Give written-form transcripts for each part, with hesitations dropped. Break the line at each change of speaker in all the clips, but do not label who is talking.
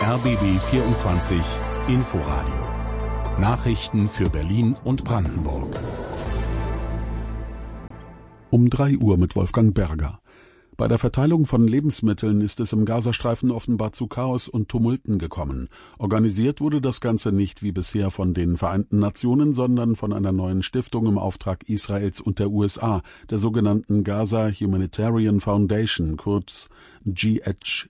RBB 24 Inforadio. Nachrichten für Berlin und Brandenburg.
Um 3 Uhr mit Wolfgang Berger. Bei der Verteilung von Lebensmitteln ist es im Gazastreifen offenbar zu Chaos und Tumulten gekommen. Organisiert wurde das Ganze nicht wie bisher von den Vereinten Nationen, sondern von einer neuen Stiftung im Auftrag Israels und der USA, der sogenannten Gaza Humanitarian Foundation, kurz GHF.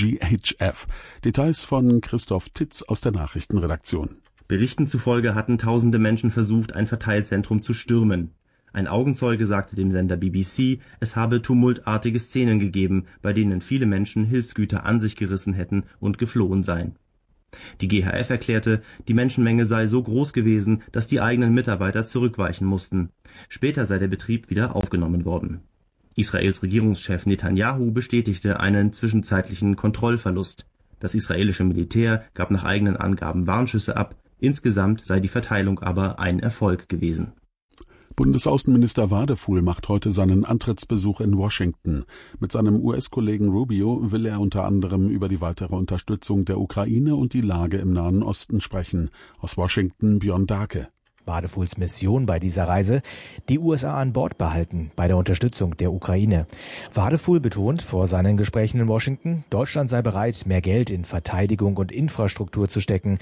Details von Christoph Titz aus der Nachrichtenredaktion.
Berichten zufolge hatten tausende Menschen versucht, ein Verteilzentrum zu stürmen. Ein Augenzeuge sagte dem Sender BBC, es habe tumultartige Szenen gegeben, bei denen viele Menschen Hilfsgüter an sich gerissen hätten und geflohen seien. Die GHF erklärte, die Menschenmenge sei so groß gewesen, dass die eigenen Mitarbeiter zurückweichen mussten. Später sei der Betrieb wieder aufgenommen worden. Israels Regierungschef Netanyahu bestätigte einen zwischenzeitlichen Kontrollverlust. Das israelische Militär gab nach eigenen Angaben Warnschüsse ab. Insgesamt sei die Verteilung aber ein Erfolg gewesen.
Bundesaußenminister Wadefuhl macht heute seinen Antrittsbesuch in Washington. Mit seinem US-Kollegen Rubio will er unter anderem über die weitere Unterstützung der Ukraine und die Lage im Nahen Osten sprechen. Aus Washington Björn Dake.
Wadefuhls Mission bei dieser Reise: die USA an Bord behalten bei der Unterstützung der Ukraine. Wadefuhl betont vor seinen Gesprächen in Washington, Deutschland sei bereit, mehr Geld in Verteidigung und Infrastruktur zu stecken,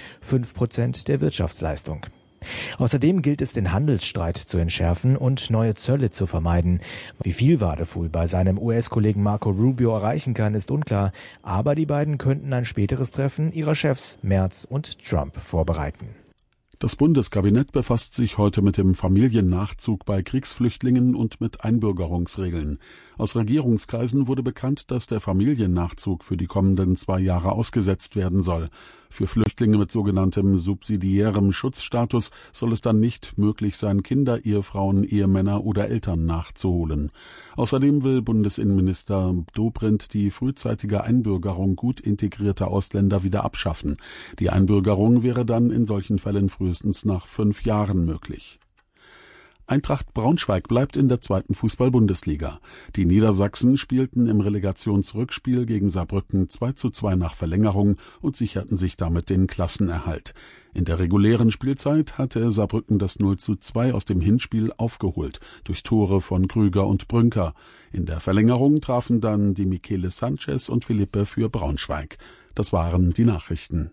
5% der Wirtschaftsleistung. Außerdem gilt es, den Handelsstreit zu entschärfen und neue Zölle zu vermeiden. Wie viel Wadefuhl bei seinem US-Kollegen Marco Rubio erreichen kann, ist unklar. Aber die beiden könnten ein späteres Treffen ihrer Chefs Merz und Trump vorbereiten.
Das Bundeskabinett befasst sich heute mit dem Familiennachzug bei Kriegsflüchtlingen und mit Einbürgerungsregeln. Aus Regierungskreisen wurde bekannt, dass der Familiennachzug für die kommenden 2 Jahre ausgesetzt werden soll. Für Flüchtlinge mit sogenanntem subsidiärem Schutzstatus soll es dann nicht möglich sein, Kinder, Ehefrauen, Ehemänner oder Eltern nachzuholen. Außerdem will Bundesinnenminister Dobrindt die frühzeitige Einbürgerung gut integrierter Ausländer wieder abschaffen. Die Einbürgerung wäre dann in solchen Fällen frühestens nach 5 Jahren möglich. Eintracht Braunschweig bleibt in der 2. Fußball-Bundesliga. Die Niedersachsen spielten im Relegationsrückspiel gegen Saarbrücken 2:2 nach Verlängerung und sicherten sich damit den Klassenerhalt. In der regulären Spielzeit hatte Saarbrücken das 0:2 aus dem Hinspiel aufgeholt, durch Tore von Krüger und Brünker. In der Verlängerung trafen dann die Michele Sanchez und Philippe für Braunschweig. Das waren die Nachrichten.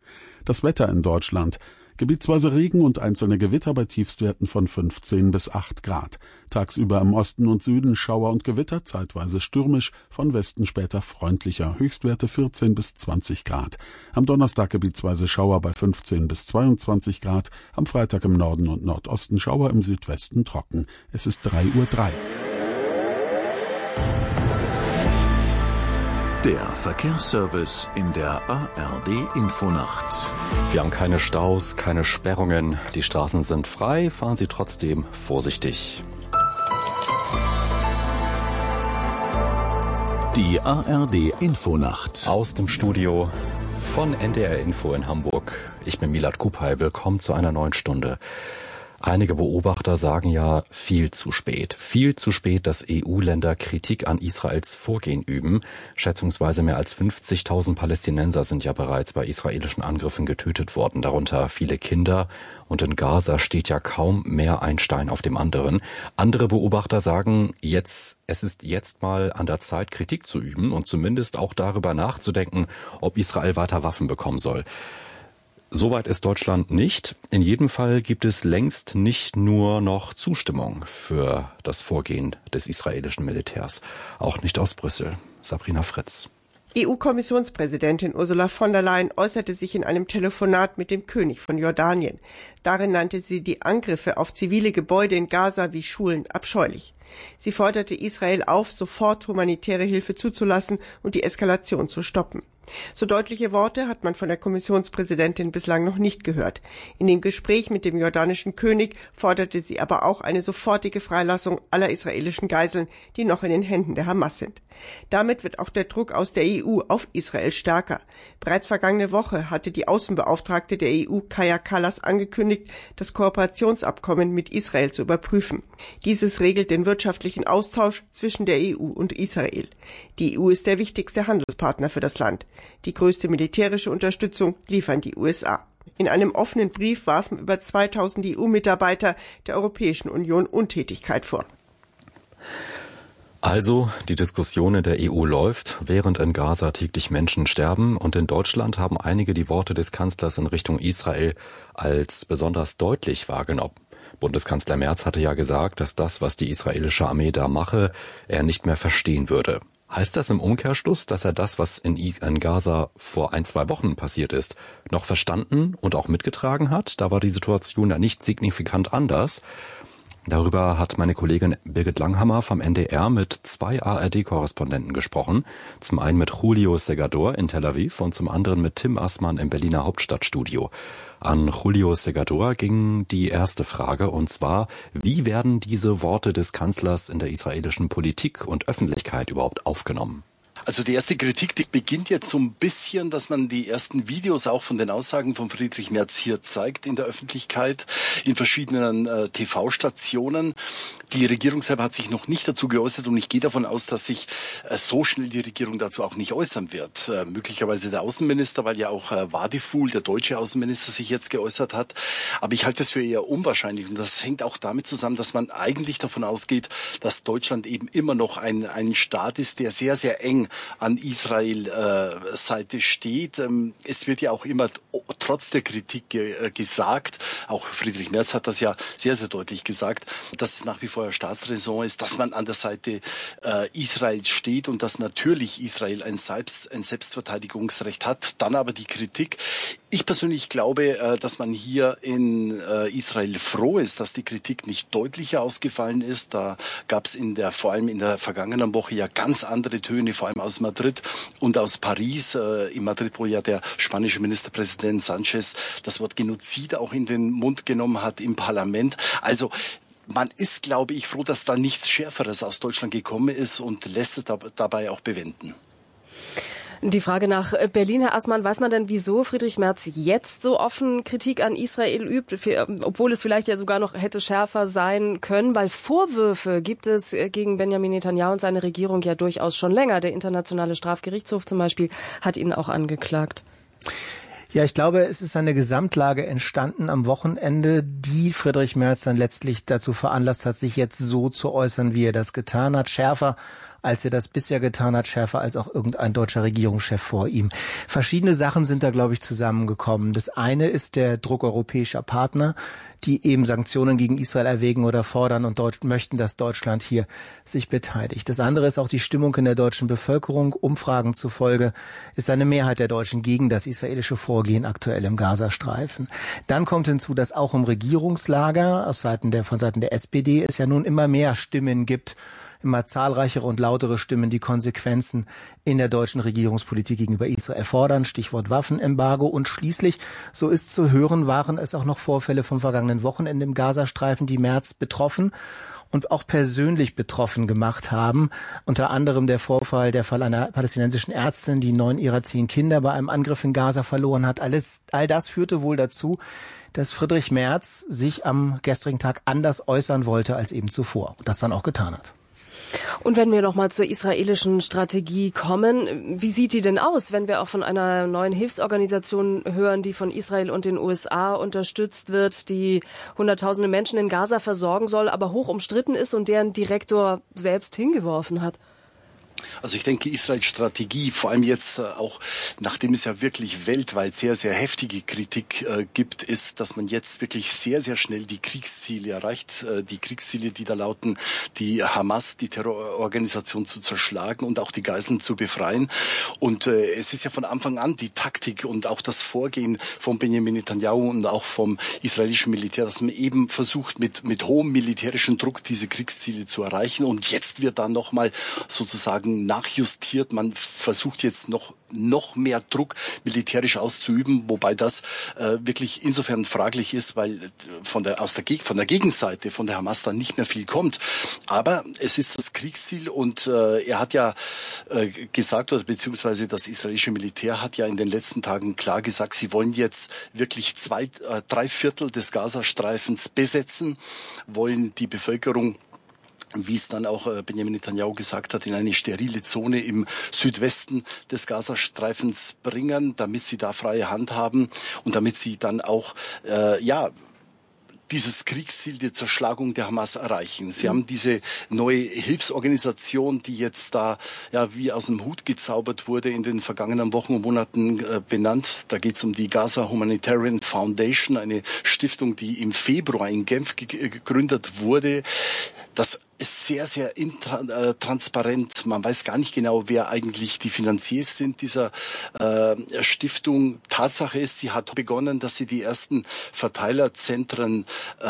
Das Wetter in Deutschland: Gebietsweise Regen und einzelne Gewitter bei Tiefstwerten von 15 bis 8 Grad. Tagsüber im Osten und Süden Schauer und Gewitter, zeitweise stürmisch, von Westen später freundlicher. Höchstwerte 14 bis 20 Grad. Am Donnerstag gebietsweise Schauer bei 15 bis 22 Grad. Am Freitag im Norden und Nordosten Schauer, im Südwesten trocken. Es ist 3:03 Uhr.
Der Verkehrsservice in der ARD Infonacht.
Wir haben keine Staus, keine Sperrungen. Die Straßen sind frei. Fahren Sie trotzdem vorsichtig.
Die ARD Infonacht.
Aus dem Studio von NDR Info in Hamburg. Ich bin Milad Kupay. Willkommen zu einer neuen Stunde. Einige Beobachter sagen ja viel zu spät, dass EU-Länder Kritik an Israels Vorgehen üben. Schätzungsweise mehr als 50.000 Palästinenser sind ja bereits bei israelischen Angriffen getötet worden, darunter viele Kinder. Und in Gaza steht ja kaum mehr ein Stein auf dem anderen. Andere Beobachter sagen, es ist jetzt mal an der Zeit, Kritik zu üben und zumindest auch darüber nachzudenken, ob Israel weiter Waffen bekommen soll. Soweit ist Deutschland nicht. In jedem Fall gibt es längst nicht nur noch Zustimmung für das Vorgehen des israelischen Militärs. Auch nicht aus Brüssel. Sabrina Fritz.
EU-Kommissionspräsidentin Ursula von der Leyen äußerte sich in einem Telefonat mit dem König von Jordanien. Darin nannte sie die Angriffe auf zivile Gebäude in Gaza wie Schulen abscheulich. Sie forderte Israel auf, sofort humanitäre Hilfe zuzulassen und die Eskalation zu stoppen. So deutliche Worte hat man von der Kommissionspräsidentin bislang noch nicht gehört. In dem Gespräch mit dem jordanischen König forderte sie aber auch eine sofortige Freilassung aller israelischen Geiseln, die noch in den Händen der Hamas sind. Damit wird auch der Druck aus der EU auf Israel stärker. Bereits vergangene Woche hatte die Außenbeauftragte der EU, Kaja Kallas, angekündigt, das Kooperationsabkommen mit Israel zu überprüfen. Dieses regelt den wirtschaftlichen Austausch zwischen der EU und Israel. Die EU ist der wichtigste Handelspartner für das Land. Die größte militärische Unterstützung liefern die USA. In einem offenen Brief warfen über 2000 EU-Mitarbeiter der Europäischen Union Untätigkeit vor.
Also, die Diskussion in der EU läuft, während in Gaza täglich Menschen sterben, und in Deutschland haben einige die Worte des Kanzlers in Richtung Israel als besonders deutlich wahrgenommen. Bundeskanzler Merz hatte ja gesagt, dass das, was die israelische Armee da mache, er nicht mehr verstehen würde. Heißt das im Umkehrschluss, dass er das, was in Gaza vor 1-2 Wochen passiert ist, noch verstanden und auch mitgetragen hat? Da war die Situation ja nicht signifikant anders. Darüber hat meine Kollegin Birgit Langhammer vom NDR mit 2 ARD-Korrespondenten gesprochen. Zum einen mit Julio Segador in Tel Aviv und zum anderen mit Tim Assmann im Berliner Hauptstadtstudio. An Julio Segador ging die erste Frage, und zwar: Wie werden diese Worte des Kanzlers in der israelischen Politik und Öffentlichkeit überhaupt aufgenommen?
Also die erste Kritik, die beginnt jetzt so ein bisschen, dass man die ersten Videos auch von den Aussagen von Friedrich Merz hier zeigt in der Öffentlichkeit, in verschiedenen TV-Stationen. Die Regierung selber hat sich noch nicht dazu geäußert, und ich gehe davon aus, dass sich so schnell die Regierung dazu auch nicht äußern wird. Möglicherweise der Außenminister, weil ja auch Wadiful, der deutsche Außenminister, sich jetzt geäußert hat. Aber ich halte das für eher unwahrscheinlich, und das hängt auch damit zusammen, dass man eigentlich davon ausgeht, dass Deutschland eben immer noch ein Staat ist, der sehr, sehr eng an Israel Seite steht. Es wird ja auch immer trotz der Kritik gesagt, auch Friedrich Merz hat das ja sehr, sehr deutlich gesagt, dass es nach wie vor Staatsräson ist, dass man an der Seite Israels steht und dass natürlich Israel ein Selbstverteidigungsrecht hat. Dann aber die Kritik. Ich persönlich glaube, dass man hier in Israel froh ist, dass die Kritik nicht deutlicher ausgefallen ist. Da gab es vor allem in der vergangenen Woche ja ganz andere Töne, vor allem aus Madrid und aus Paris. In Madrid, wo ja der spanische Ministerpräsident Sanchez das Wort Genozid auch in den Mund genommen hat im Parlament. Also man ist, glaube ich, froh, dass da nichts Schärferes aus Deutschland gekommen ist, und lässt es dabei auch bewenden.
Die Frage nach Berlin, Herr Assmann: Weiß man denn, wieso Friedrich Merz jetzt so offen Kritik an Israel übt, obwohl es vielleicht ja sogar noch hätte schärfer sein können? Weil Vorwürfe gibt es gegen Benjamin Netanyahu und seine Regierung ja durchaus schon länger. Der Internationale Strafgerichtshof zum Beispiel hat ihn auch angeklagt.
Ja, ich glaube, es ist eine Gesamtlage entstanden am Wochenende, die Friedrich Merz dann letztlich dazu veranlasst hat, sich jetzt so zu äußern, wie er das getan hat. Schärfer, als er das bisher getan hat, schärfer als auch irgendein deutscher Regierungschef vor ihm. Verschiedene Sachen sind da, glaube ich, zusammengekommen. Das eine ist der Druck europäischer Partner, die eben Sanktionen gegen Israel erwägen oder fordern und möchten, dass Deutschland hier sich beteiligt. Das andere ist auch die Stimmung in der deutschen Bevölkerung. Umfragen zufolge ist eine Mehrheit der Deutschen gegen das israelische Vorgehen aktuell im Gazastreifen. Dann kommt hinzu, dass auch im Regierungslager von Seiten der SPD es ja nun immer mehr Stimmen gibt, immer zahlreichere und lautere Stimmen, die Konsequenzen in der deutschen Regierungspolitik gegenüber Israel fordern. Stichwort Waffenembargo. Und schließlich, so ist zu hören, waren es auch noch Vorfälle vom vergangenen Wochenende im Gazastreifen, die Merz betroffen und auch persönlich betroffen gemacht haben. Unter anderem der Fall einer palästinensischen Ärztin, die 9 ihrer 10 Kinder bei einem Angriff in Gaza verloren hat. All das führte wohl dazu, dass Friedrich Merz sich am gestrigen Tag anders äußern wollte als eben zuvor und das dann auch getan hat.
Und wenn wir noch mal zur israelischen Strategie kommen, wie sieht die denn aus, wenn wir auch von einer neuen Hilfsorganisation hören, die von Israel und den USA unterstützt wird, die Hunderttausende Menschen in Gaza versorgen soll, aber hoch umstritten ist und deren Direktor selbst hingeworfen hat?
Also ich denke, Israels Strategie, vor allem jetzt auch, nachdem es ja wirklich weltweit sehr, sehr heftige Kritik gibt, ist, dass man jetzt wirklich sehr, sehr schnell die Kriegsziele erreicht. Die Kriegsziele, die da lauten, die Hamas, die Terrororganisation zu zerschlagen und auch die Geiseln zu befreien. Und es ist ja von Anfang an die Taktik und auch das Vorgehen von Benjamin Netanyahu und auch vom israelischen Militär, dass man eben versucht, mit hohem militärischen Druck diese Kriegsziele zu erreichen. Und jetzt wird dann nochmal sozusagen nachjustiert. Man versucht jetzt noch mehr Druck militärisch auszuüben, wobei das wirklich insofern fraglich ist, weil von der Gegenseite, von der Hamas dann nicht mehr viel kommt. Aber es ist das Kriegsziel und er hat ja gesagt, oder beziehungsweise das israelische Militär hat ja in den letzten Tagen klar gesagt, sie wollen jetzt wirklich 3/4 des Gazastreifens besetzen, wollen die Bevölkerung wie es dann auch Benjamin Netanyahu gesagt hat, in eine sterile Zone im Südwesten des Gazastreifens bringen, damit sie da freie Hand haben und damit sie dann auch dieses Kriegsziel, die Zerschlagung der Hamas erreichen. Sie haben diese neue Hilfsorganisation, die jetzt da wie aus dem Hut gezaubert wurde, in den vergangenen Wochen und Monaten benannt. Da geht es um die Gaza Humanitarian Foundation, eine Stiftung, die im Februar in Genf gegründet wurde. Das ist sehr, sehr transparent. Man weiß gar nicht genau, wer eigentlich die Finanziers sind dieser Stiftung. Tatsache ist, sie hat begonnen, dass sie die ersten Verteilerzentren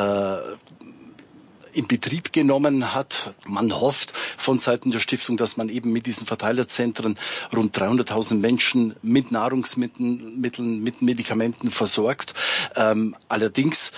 in Betrieb genommen hat. Man hofft von Seiten der Stiftung, dass man eben mit diesen Verteilerzentren rund 300.000 Menschen mit Nahrungsmitteln, mit Medikamenten versorgt. Allerdings,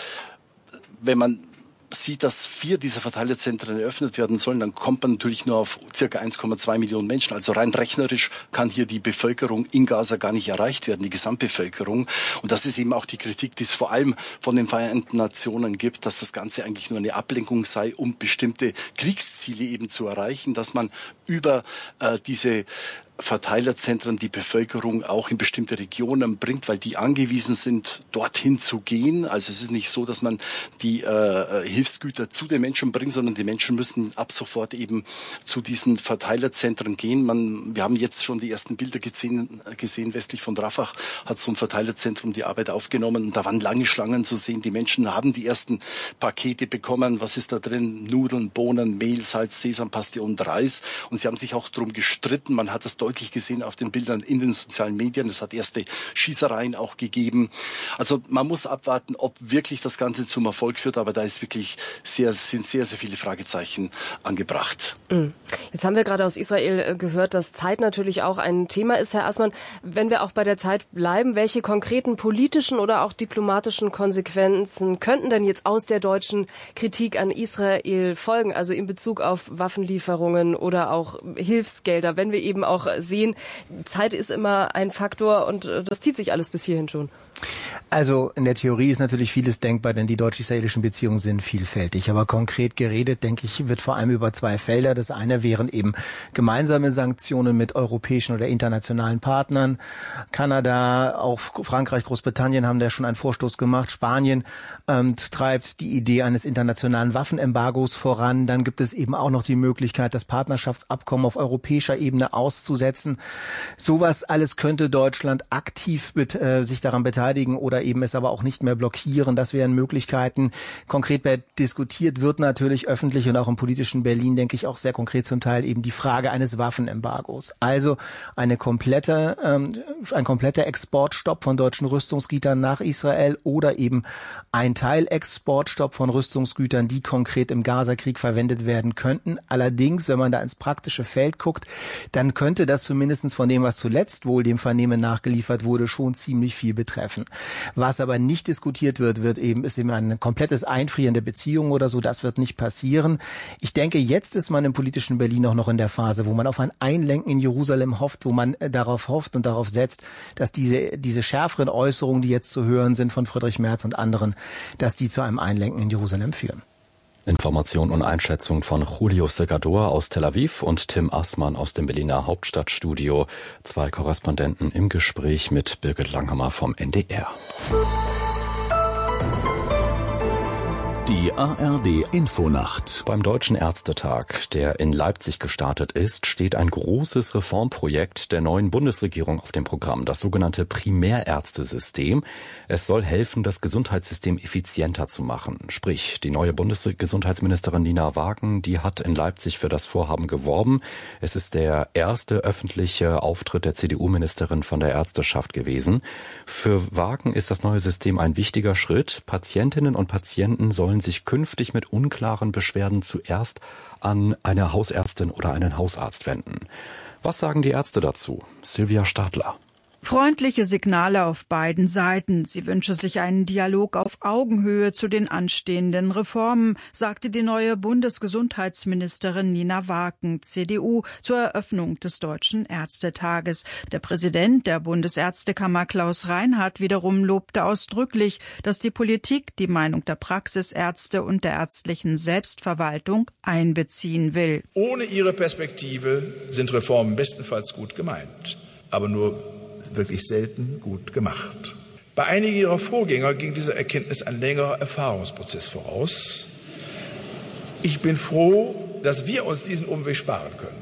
wenn man sieht, dass 4 dieser Verteilerzentren eröffnet werden sollen, dann kommt man natürlich nur auf circa 1,2 Millionen Menschen. Also rein rechnerisch kann hier die Bevölkerung in Gaza gar nicht erreicht werden, die Gesamtbevölkerung. Und das ist eben auch die Kritik, die es vor allem von den Vereinten Nationen gibt, dass das Ganze eigentlich nur eine Ablenkung sei, um bestimmte Kriegsziele eben zu erreichen, dass man über diese Verteilerzentren die Bevölkerung auch in bestimmte Regionen bringt, weil die angewiesen sind, dorthin zu gehen. Also es ist nicht so, dass man die Hilfsgüter zu den Menschen bringt, sondern die Menschen müssen ab sofort eben zu diesen Verteilerzentren gehen. Wir haben jetzt schon die ersten Bilder gesehen, westlich von Rafah hat so ein Verteilerzentrum die Arbeit aufgenommen und da waren lange Schlangen zu sehen. Die Menschen haben die ersten Pakete bekommen. Was ist da drin? Nudeln, Bohnen, Mehl, Salz, Sesampaste und Reis. Und sie haben sich auch darum gestritten. Man hat das deutlich gesehen auf den Bildern in den sozialen Medien. Es hat erste Schießereien auch gegeben. Also man muss abwarten, ob wirklich das Ganze zum Erfolg führt, aber da ist wirklich sehr, sehr viele Fragezeichen angebracht.
Jetzt haben wir gerade aus Israel gehört, dass Zeit natürlich auch ein Thema ist, Herr Assmann. Wenn wir auch bei der Zeit bleiben, welche konkreten politischen oder auch diplomatischen Konsequenzen könnten denn jetzt aus der deutschen Kritik an Israel folgen, also in Bezug auf Waffenlieferungen oder auch Hilfsgelder, wenn wir eben auch sehen, Zeit ist immer ein Faktor und das zieht sich alles bis hierhin schon.
Also in der Theorie ist natürlich vieles denkbar, denn die deutsch-israelischen Beziehungen sind vielfältig. Aber konkret geredet, denke ich, wird vor allem über 2 Felder. Das eine wären eben gemeinsame Sanktionen mit europäischen oder internationalen Partnern. Kanada, auch Frankreich, Großbritannien haben da schon einen Vorstoß gemacht. Spanien treibt die Idee eines internationalen Waffenembargos voran. Dann gibt es eben auch noch die Möglichkeit, das Partnerschaftsabkommen auf europäischer Ebene auszusetzen. Sowas alles könnte Deutschland aktiv sich daran beteiligen oder eben es aber auch nicht mehr blockieren. Das wären Möglichkeiten. Konkret diskutiert wird natürlich öffentlich und auch im politischen Berlin, denke ich, auch sehr konkret zum Teil eben die Frage eines Waffenembargos. Also ein kompletter Exportstopp von deutschen Rüstungsgütern nach Israel oder eben ein Teilexportstopp von Rüstungsgütern, die konkret im Gaza-Krieg verwendet werden könnten. Allerdings, wenn man da ins praktische Feld guckt, dann könnte das zumindest von dem, was zuletzt wohl dem Vernehmen nachgeliefert wurde, schon ziemlich viel betreffen. Was aber nicht diskutiert wird, ist eben ein komplettes Einfrieren der Beziehungen oder so. Das wird nicht passieren. Ich denke, jetzt ist man im politischen Berlin auch noch in der Phase, wo man auf ein Einlenken in Jerusalem hofft, wo man darauf hofft und darauf setzt, dass diese schärferen Äußerungen, die jetzt zu hören sind von Friedrich Merz und anderen, dass die zu einem Einlenken in Jerusalem führen.
Information und Einschätzung von Julio Segador aus Tel Aviv und Tim Assmann aus dem Berliner Hauptstadtstudio. 2 Korrespondenten im Gespräch mit Birgit Langhammer vom NDR.
Die ARD Infonacht.
Beim Deutschen Ärztetag, der in Leipzig gestartet ist, steht ein großes Reformprojekt der neuen Bundesregierung auf dem Programm, das sogenannte Primärärztesystem. Es soll helfen, das Gesundheitssystem effizienter zu machen. Sprich, die neue Bundesgesundheitsministerin Nina Wagen, die hat in Leipzig für das Vorhaben geworben. Es ist der erste öffentliche Auftritt der CDU-Ministerin von der Ärzteschaft gewesen. Für Wagen ist das neue System ein wichtiger Schritt. Patientinnen und Patienten sollen sich künftig mit unklaren Beschwerden zuerst an eine Hausärztin oder einen Hausarzt wenden. Was sagen die Ärzte dazu? Silvia Stadler.
Freundliche Signale auf beiden Seiten. Sie wünsche sich einen Dialog auf Augenhöhe zu den anstehenden Reformen, sagte die neue Bundesgesundheitsministerin Nina Waken, CDU, zur Eröffnung des Deutschen Ärztetages. Der Präsident der Bundesärztekammer, Klaus Reinhardt, wiederum lobte ausdrücklich, dass die Politik die Meinung der Praxisärzte und der ärztlichen Selbstverwaltung einbeziehen will.
Ohne ihre Perspektive sind Reformen bestenfalls gut gemeint, aber nur wirklich selten gut gemacht. Bei einigen ihrer Vorgänger ging dieser Erkenntnis ein längerer Erfahrungsprozess voraus. Ich bin froh, dass wir uns diesen Umweg sparen können.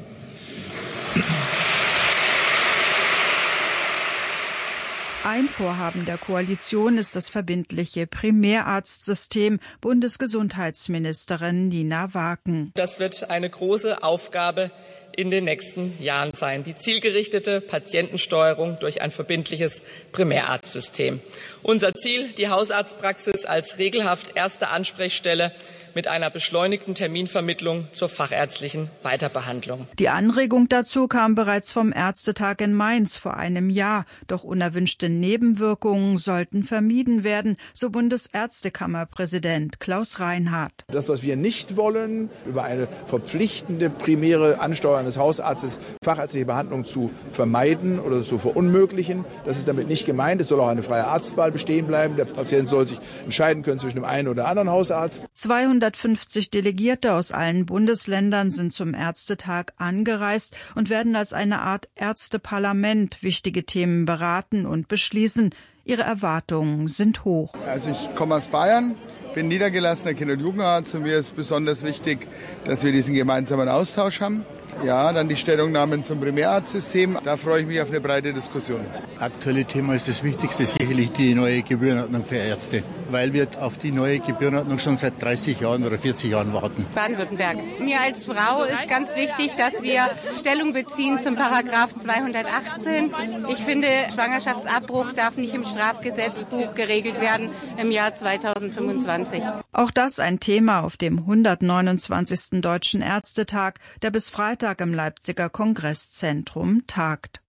Ein Vorhaben der Koalition ist das verbindliche Primärarztsystem, Bundesgesundheitsministerin Nina Waken.
Das wird eine große Aufgabe in den nächsten Jahren sein. Die zielgerichtete Patientensteuerung durch ein verbindliches Primärarztsystem. Unser Ziel, die Hausarztpraxis als regelhaft erste Ansprechstelle mit einer beschleunigten Terminvermittlung zur fachärztlichen Weiterbehandlung.
Die Anregung dazu kam bereits vom Ärztetag in Mainz vor einem Jahr. Doch unerwünschte Nebenwirkungen sollten vermieden werden, so Bundesärztekammerpräsident Klaus Reinhardt.
Das, was wir nicht wollen, über eine verpflichtende primäre Ansteuerung des Hausarztes fachärztliche Behandlung zu vermeiden oder zu verunmöglichen, das ist damit nicht gemeint. Es soll auch eine freie Arztwahl bestehen bleiben. Der Patient soll sich entscheiden können zwischen dem einen oder anderen Hausarzt.
250 Delegierte aus allen Bundesländern sind zum Ärztetag angereist und werden als eine Art Ärzteparlament wichtige Themen beraten und beschließen. Ihre Erwartungen sind hoch.
Also ich komme aus Bayern, bin niedergelassener Kinder- und Jugendarzt und mir ist besonders wichtig, dass wir diesen gemeinsamen Austausch haben. Ja, dann die Stellungnahmen zum Primärarztsystem. Da freue ich mich auf eine breite Diskussion.
Aktuelle Thema ist das Wichtigste sicherlich die neue Gebührenordnung für Ärzte, weil wir auf die neue Gebührenordnung schon seit 30 Jahren oder 40 Jahren warten.
Baden-Württemberg. Mir als Frau ist ganz wichtig, dass wir Stellung beziehen zum Paragraphen 218. Ich finde, Schwangerschaftsabbruch darf nicht im Strafgesetzbuch geregelt werden im Jahr 2025.
Auch das ein Thema auf dem 129. Deutschen Ärztetag, der bis Freitag im Leipziger Kongresszentrum tagt.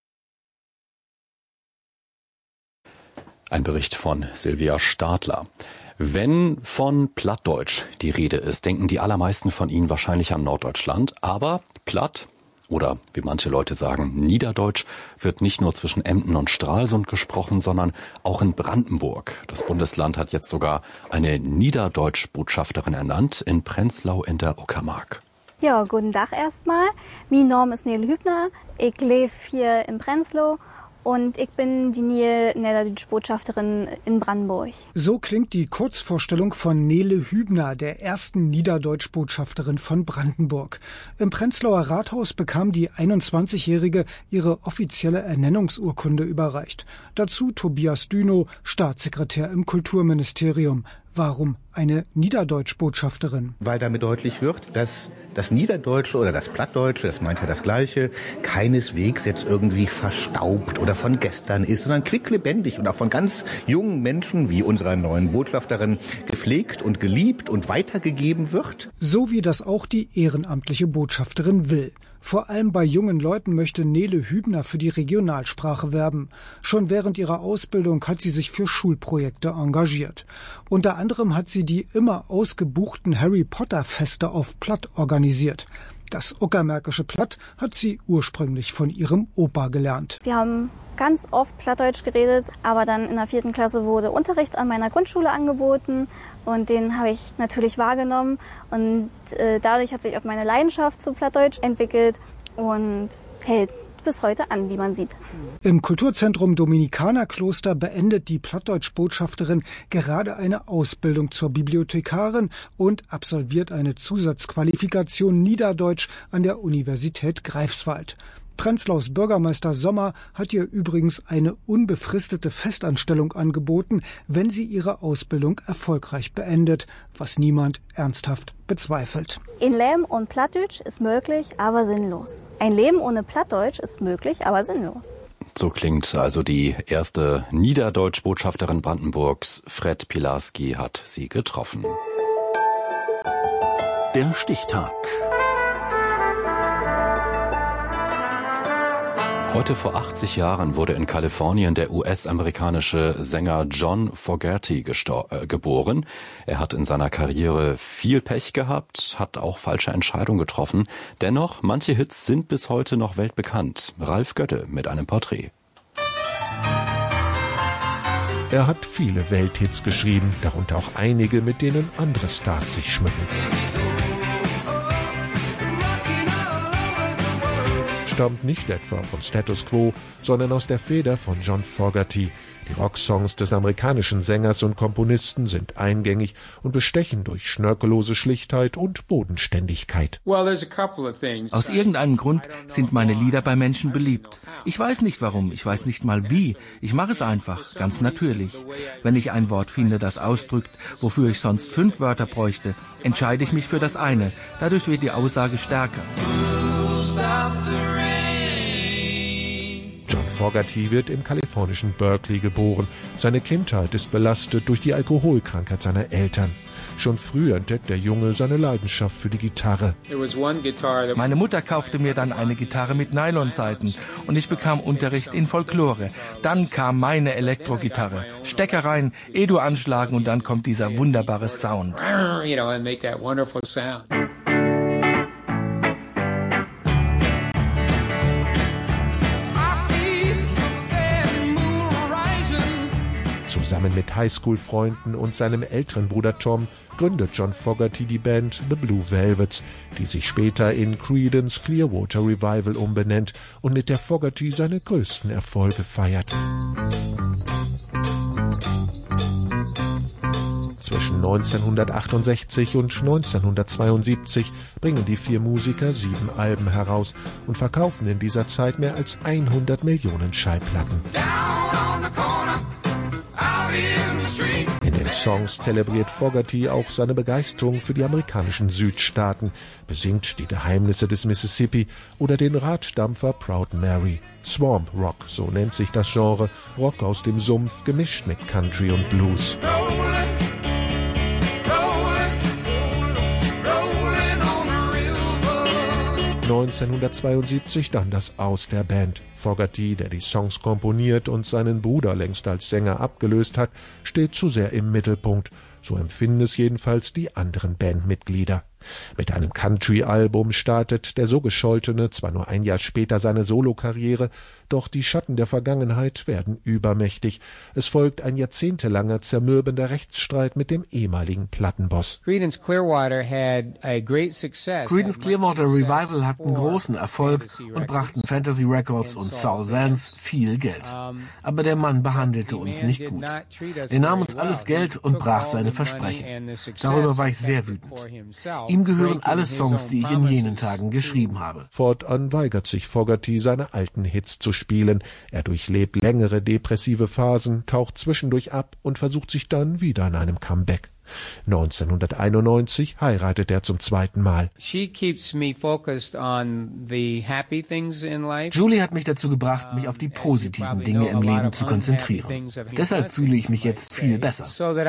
Ein Bericht von Silvia Stadler. Wenn von Plattdeutsch die Rede ist, denken die allermeisten von Ihnen wahrscheinlich an Norddeutschland. Aber Platt, oder wie manche Leute sagen, Niederdeutsch, wird nicht nur zwischen Emden und Stralsund gesprochen, sondern auch in Brandenburg. Das Bundesland hat jetzt sogar eine Niederdeutsch-Botschafterin ernannt in Prenzlau in der Uckermark.
Ja, guten Tag erstmal. Mein Name ist Nele Hübner. Ich lebe hier in Prenzlau und ich bin die niederdeutsch Botschafterin in Brandenburg.
So klingt die Kurzvorstellung von Nele Hübner, der ersten Niederdeutsch-Botschafterin von Brandenburg. Im Prenzlauer Rathaus bekam die 21-Jährige ihre offizielle Ernennungsurkunde überreicht. Dazu Tobias Dünow, Staatssekretär im Kulturministerium. Warum eine Niederdeutsch-Botschafterin?
Weil damit deutlich wird, dass das Niederdeutsche oder das Plattdeutsche, das meint ja das Gleiche, keineswegs jetzt irgendwie verstaubt oder von gestern ist, sondern quicklebendig und auch von ganz jungen Menschen wie unserer neuen Botschafterin gepflegt und geliebt und weitergegeben wird.
So wie das auch die ehrenamtliche Botschafterin will. Vor allem bei jungen Leuten möchte Nele Hübner für die Regionalsprache werben. Schon während ihrer Ausbildung hat sie sich für Schulprojekte engagiert. Unter anderem hat sie die immer ausgebuchten Harry-Potter-Feste auf Platt organisiert. Das uckermärkische Platt hat sie ursprünglich von ihrem Opa gelernt.
Wir haben ganz oft Plattdeutsch geredet, aber dann in der 4. Klasse wurde Unterricht an meiner Grundschule angeboten und den habe ich natürlich wahrgenommen und dadurch hat sich auch meine Leidenschaft zu Plattdeutsch entwickelt und hält bis heute an, wie man sieht.
Im Kulturzentrum Dominikanerkloster beendet die Plattdeutsch-Botschafterin gerade eine Ausbildung zur Bibliothekarin und absolviert eine Zusatzqualifikation Niederdeutsch an der Universität Greifswald. Prenzlaus Bürgermeister Sommer hat ihr übrigens eine unbefristete Festanstellung angeboten, wenn sie ihre Ausbildung erfolgreich beendet, was niemand ernsthaft bezweifelt.
Ein Leben ohne Plattdeutsch ist möglich, aber sinnlos. Ein Leben ohne Plattdeutsch ist möglich, aber sinnlos.
So klingt also die erste Niederdeutsch-Botschafterin Brandenburgs. Fred Pilarski hat sie getroffen.
Der Stichtag.
Heute vor 80 Jahren wurde in Kalifornien der US-amerikanische Sänger John Fogerty geboren. Er hat in seiner Karriere viel Pech gehabt, hat auch falsche Entscheidungen getroffen. Dennoch, manche Hits sind bis heute noch weltbekannt. Ralf Götte mit einem Porträt.
Er hat viele Welthits geschrieben, darunter auch einige, mit denen andere Stars sich schmücken. Stammt nicht etwa von Status Quo, sondern aus der Feder von John Fogerty. Die Rocksongs des amerikanischen Sängers und Komponisten sind eingängig und bestechen durch schnörkellose Schlichtheit und Bodenständigkeit.
Aus irgendeinem Grund sind meine Lieder bei Menschen beliebt. Ich weiß nicht warum, ich weiß nicht mal wie. Ich mache es einfach, ganz natürlich. Wenn ich ein Wort finde, das ausdrückt, wofür ich sonst 5 Wörter bräuchte, entscheide ich mich für das eine. Dadurch wird die Aussage stärker.
John Fogerty wird im kalifornischen Berkeley geboren. Seine Kindheit ist belastet durch die Alkoholkrankheit seiner Eltern. Schon früh entdeckt der Junge seine Leidenschaft für die Gitarre.
Meine Mutter kaufte mir dann eine Gitarre mit Nylonsaiten und ich bekam Unterricht in Folklore. Dann kam meine Elektrogitarre. Stecker rein, E-Dur anschlagen und dann kommt dieser wunderbare Sound.
Zusammen mit Highschool-Freunden und seinem älteren Bruder Tom gründet John Fogerty die Band The Blue Velvets, die sich später in Creedence Clearwater Revival umbenennt und mit der Fogerty seine größten Erfolge feiert. Zwischen 1968 und 1972 bringen die 4 Musiker 7 Alben heraus und verkaufen in dieser Zeit mehr als 100 Millionen Schallplatten. In den Songs zelebriert Fogerty auch seine Begeisterung für die amerikanischen Südstaaten, besingt die Geheimnisse des Mississippi oder den Raddampfer Proud Mary. Swamp Rock, so nennt sich das Genre, Rock aus dem Sumpf, gemischt mit Country und Blues. 1972 dann das Aus der Band. Fogerty, der die Songs komponiert und seinen Bruder längst als Sänger abgelöst hat, steht zu sehr im Mittelpunkt. So empfinden es jedenfalls die anderen Bandmitglieder. Mit einem Country-Album startet der so Gescholtene zwar nur ein Jahr später seine Solokarriere, doch die Schatten der Vergangenheit werden übermächtig. Es folgt ein jahrzehntelanger zermürbender Rechtsstreit mit dem ehemaligen Plattenboss.
Creedence Clearwater Revival hatten großen Erfolg und brachten Fantasy Records und Soul Dance viel Geld. Aber der Mann behandelte uns nicht gut. Er nahm uns alles Geld und brach seine Versprechen. Darüber war ich sehr wütend. Ihm gehören alle Songs, die ich in jenen Tagen geschrieben habe.
Fortan weigert sich Fogerty, seine alten Hits zu spielen. Er durchlebt längere depressive Phasen, taucht zwischendurch ab und versucht sich dann wieder an einem Comeback. 1991 heiratet er zum 2. Mal.
Julie hat mich dazu gebracht, mich auf die positiven Dinge im Leben zu konzentrieren. Deshalb fühle ich mich jetzt viel besser.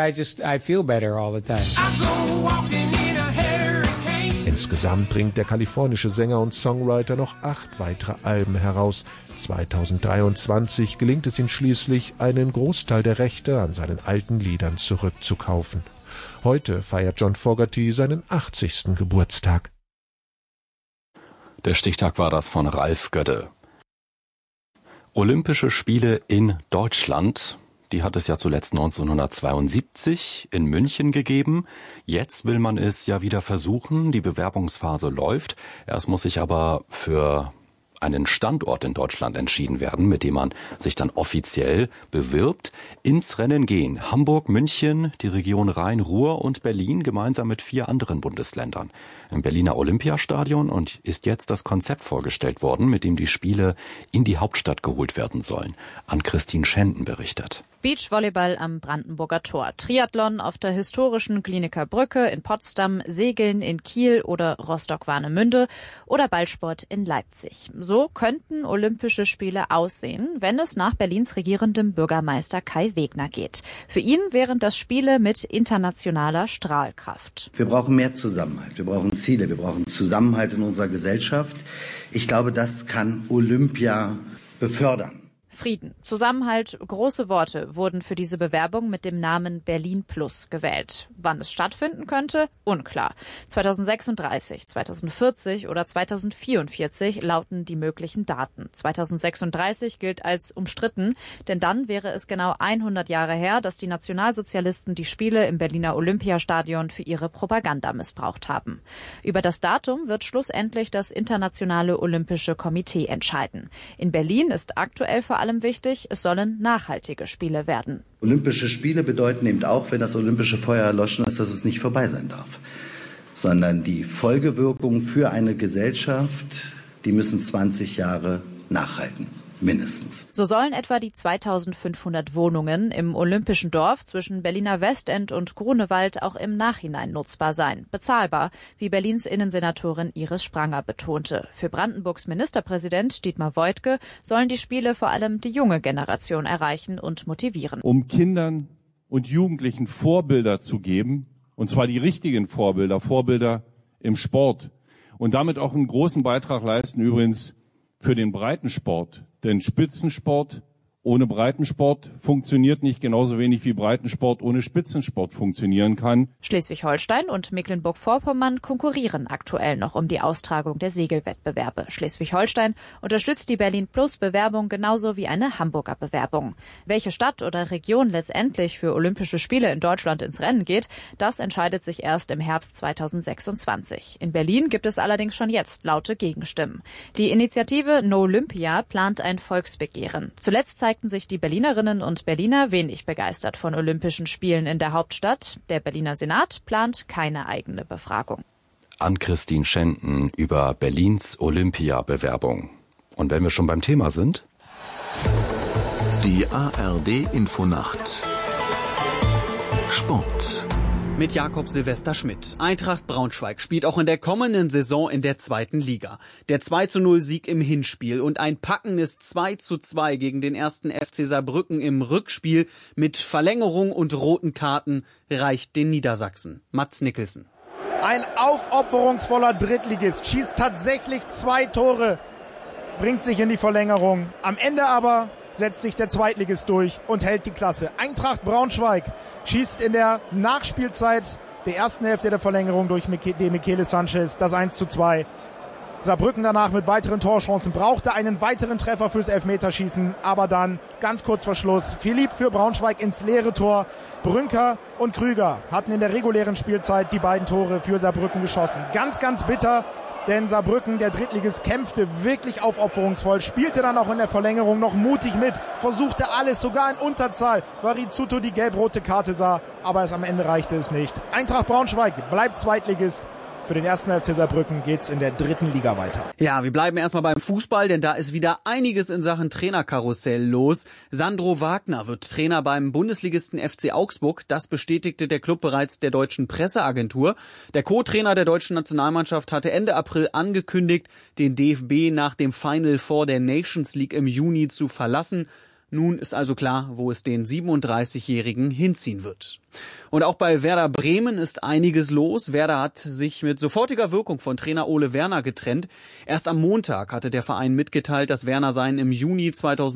Insgesamt bringt der kalifornische Sänger und Songwriter noch 8 weitere Alben heraus. 2023 gelingt es ihm schließlich, einen Großteil der Rechte an seinen alten Liedern zurückzukaufen. Heute feiert John Fogerty seinen 80. Geburtstag.
Der Stichtag war das von Ralf Götte. Olympische Spiele in Deutschland. Die hat es ja zuletzt 1972 in München gegeben. Jetzt will man es ja wieder versuchen. Die Bewerbungsphase läuft. Erst muss sich aber für einen Standort in Deutschland entschieden werden, mit dem man sich dann offiziell bewirbt. Ins Rennen gehen Hamburg, München, die Region Rhein-Ruhr und Berlin gemeinsam mit 4 anderen Bundesländern. Im Berliner Olympiastadion und ist jetzt das Konzept vorgestellt worden, mit dem die Spiele in die Hauptstadt geholt werden sollen. Ann-Christine Schenden berichtet.
Beachvolleyball am Brandenburger Tor, Triathlon auf der historischen Kliniker Brücke in Potsdam, Segeln in Kiel oder Rostock-Warnemünde oder Ballsport in Leipzig. So könnten Olympische Spiele aussehen, wenn es nach Berlins regierendem Bürgermeister Kai Wegner geht. Für ihn wären das Spiele mit internationaler Strahlkraft.
Wir brauchen mehr Zusammenhalt, wir brauchen Ziele, wir brauchen Zusammenhalt in unserer Gesellschaft. Ich glaube, das kann Olympia befördern.
Frieden, Zusammenhalt, große Worte wurden für diese Bewerbung mit dem Namen Berlin Plus gewählt. Wann es stattfinden könnte? Unklar. 2036, 2040 oder 2044 lauten die möglichen Daten. 2036 gilt als umstritten, denn dann wäre es genau 100 Jahre her, dass die Nationalsozialisten die Spiele im Berliner Olympiastadion für ihre Propaganda missbraucht haben. Über das Datum wird schlussendlich das Internationale Olympische Komitee entscheiden. In Berlin ist aktuell vor allem wichtig, es sollen nachhaltige Spiele werden.
Olympische Spiele bedeuten eben auch, wenn das olympische Feuer erloschen ist, dass es nicht vorbei sein darf, sondern die Folgewirkungen für eine Gesellschaft, die müssen 20 Jahre nachhalten. Mindestens.
So sollen etwa die 2500 Wohnungen im Olympischen Dorf zwischen Berliner Westend und Grunewald auch im Nachhinein nutzbar sein. Bezahlbar, wie Berlins Innensenatorin Iris Spranger betonte. Für Brandenburgs Ministerpräsident Dietmar Woidke sollen die Spiele vor allem die junge Generation erreichen und motivieren.
Um Kindern und Jugendlichen Vorbilder zu geben, und zwar die richtigen Vorbilder im Sport. Und damit auch einen großen Beitrag leisten übrigens für den Breitensport. Denn Spitzensport ohne Breitensport funktioniert nicht, genauso wenig wie Breitensport ohne Spitzensport funktionieren kann.
Schleswig-Holstein und Mecklenburg-Vorpommern konkurrieren aktuell noch um die Austragung der Segelwettbewerbe. Schleswig-Holstein unterstützt die Berlin-Plus-Bewerbung genauso wie eine Hamburger Bewerbung. Welche Stadt oder Region letztendlich für Olympische Spiele in Deutschland ins Rennen geht, das entscheidet sich erst im Herbst 2026. In Berlin gibt es allerdings schon jetzt laute Gegenstimmen. Die Initiative No Olympia plant ein Volksbegehren. Zuletzt zeigten sich die Berlinerinnen und Berliner wenig begeistert von Olympischen Spielen in der Hauptstadt. Der Berliner Senat plant keine eigene Befragung.
Ann-Christine Schenten über Berlins Olympia-Bewerbung. Und wenn wir schon beim Thema sind?
Die ARD-Infonacht. Sport.
Mit Jakob Silvester Schmidt. Eintracht Braunschweig spielt auch in der kommenden Saison in der 2. Liga. Der 2:0-Sieg im Hinspiel und ein packendes 2:2 gegen den 1. FC Saarbrücken im Rückspiel mit Verlängerung und roten Karten reicht den Niedersachsen. Mats Nicholson.
Ein aufopferungsvoller Drittligist schießt tatsächlich 2 Tore, bringt sich in die Verlängerung. Am Ende aber setzt sich der Zweitligist durch und hält die Klasse. Eintracht Braunschweig schießt in der Nachspielzeit der ersten Hälfte der Verlängerung durch Michele Sanchez das 1:2. Saarbrücken danach mit weiteren Torchancen brauchte einen weiteren Treffer fürs Elfmeterschießen, aber dann ganz kurz vor Schluss Philipp für Braunschweig ins leere Tor. Brünker und Krüger hatten in der regulären Spielzeit die beiden Tore für Saarbrücken geschossen. Ganz, ganz bitter. Denn Saarbrücken, der Drittligist, kämpfte wirklich aufopferungsvoll, spielte dann auch in der Verlängerung noch mutig mit, versuchte alles, sogar in Unterzahl, weil Rizzuto die gelb-rote Karte sah, aber am Ende reichte es nicht. Eintracht Braunschweig bleibt Zweitligist. Für den 1. FC Saarbrücken geht's in der 3. Liga weiter.
Ja, wir bleiben erstmal beim Fußball, denn da ist wieder einiges in Sachen Trainerkarussell los. Sandro Wagner wird Trainer beim Bundesligisten FC Augsburg. Das bestätigte der Club bereits der deutschen Presseagentur. Der Co-Trainer der deutschen Nationalmannschaft hatte Ende April angekündigt, den DFB nach dem Final Four der Nations League im Juni zu verlassen. Nun ist also klar, wo es den 37-Jährigen hinziehen wird. Und auch bei Werder Bremen ist einiges los. Werder hat sich mit sofortiger Wirkung von Trainer Ole Werner getrennt. Erst am Montag hatte der Verein mitgeteilt, dass Werner seinen im Juni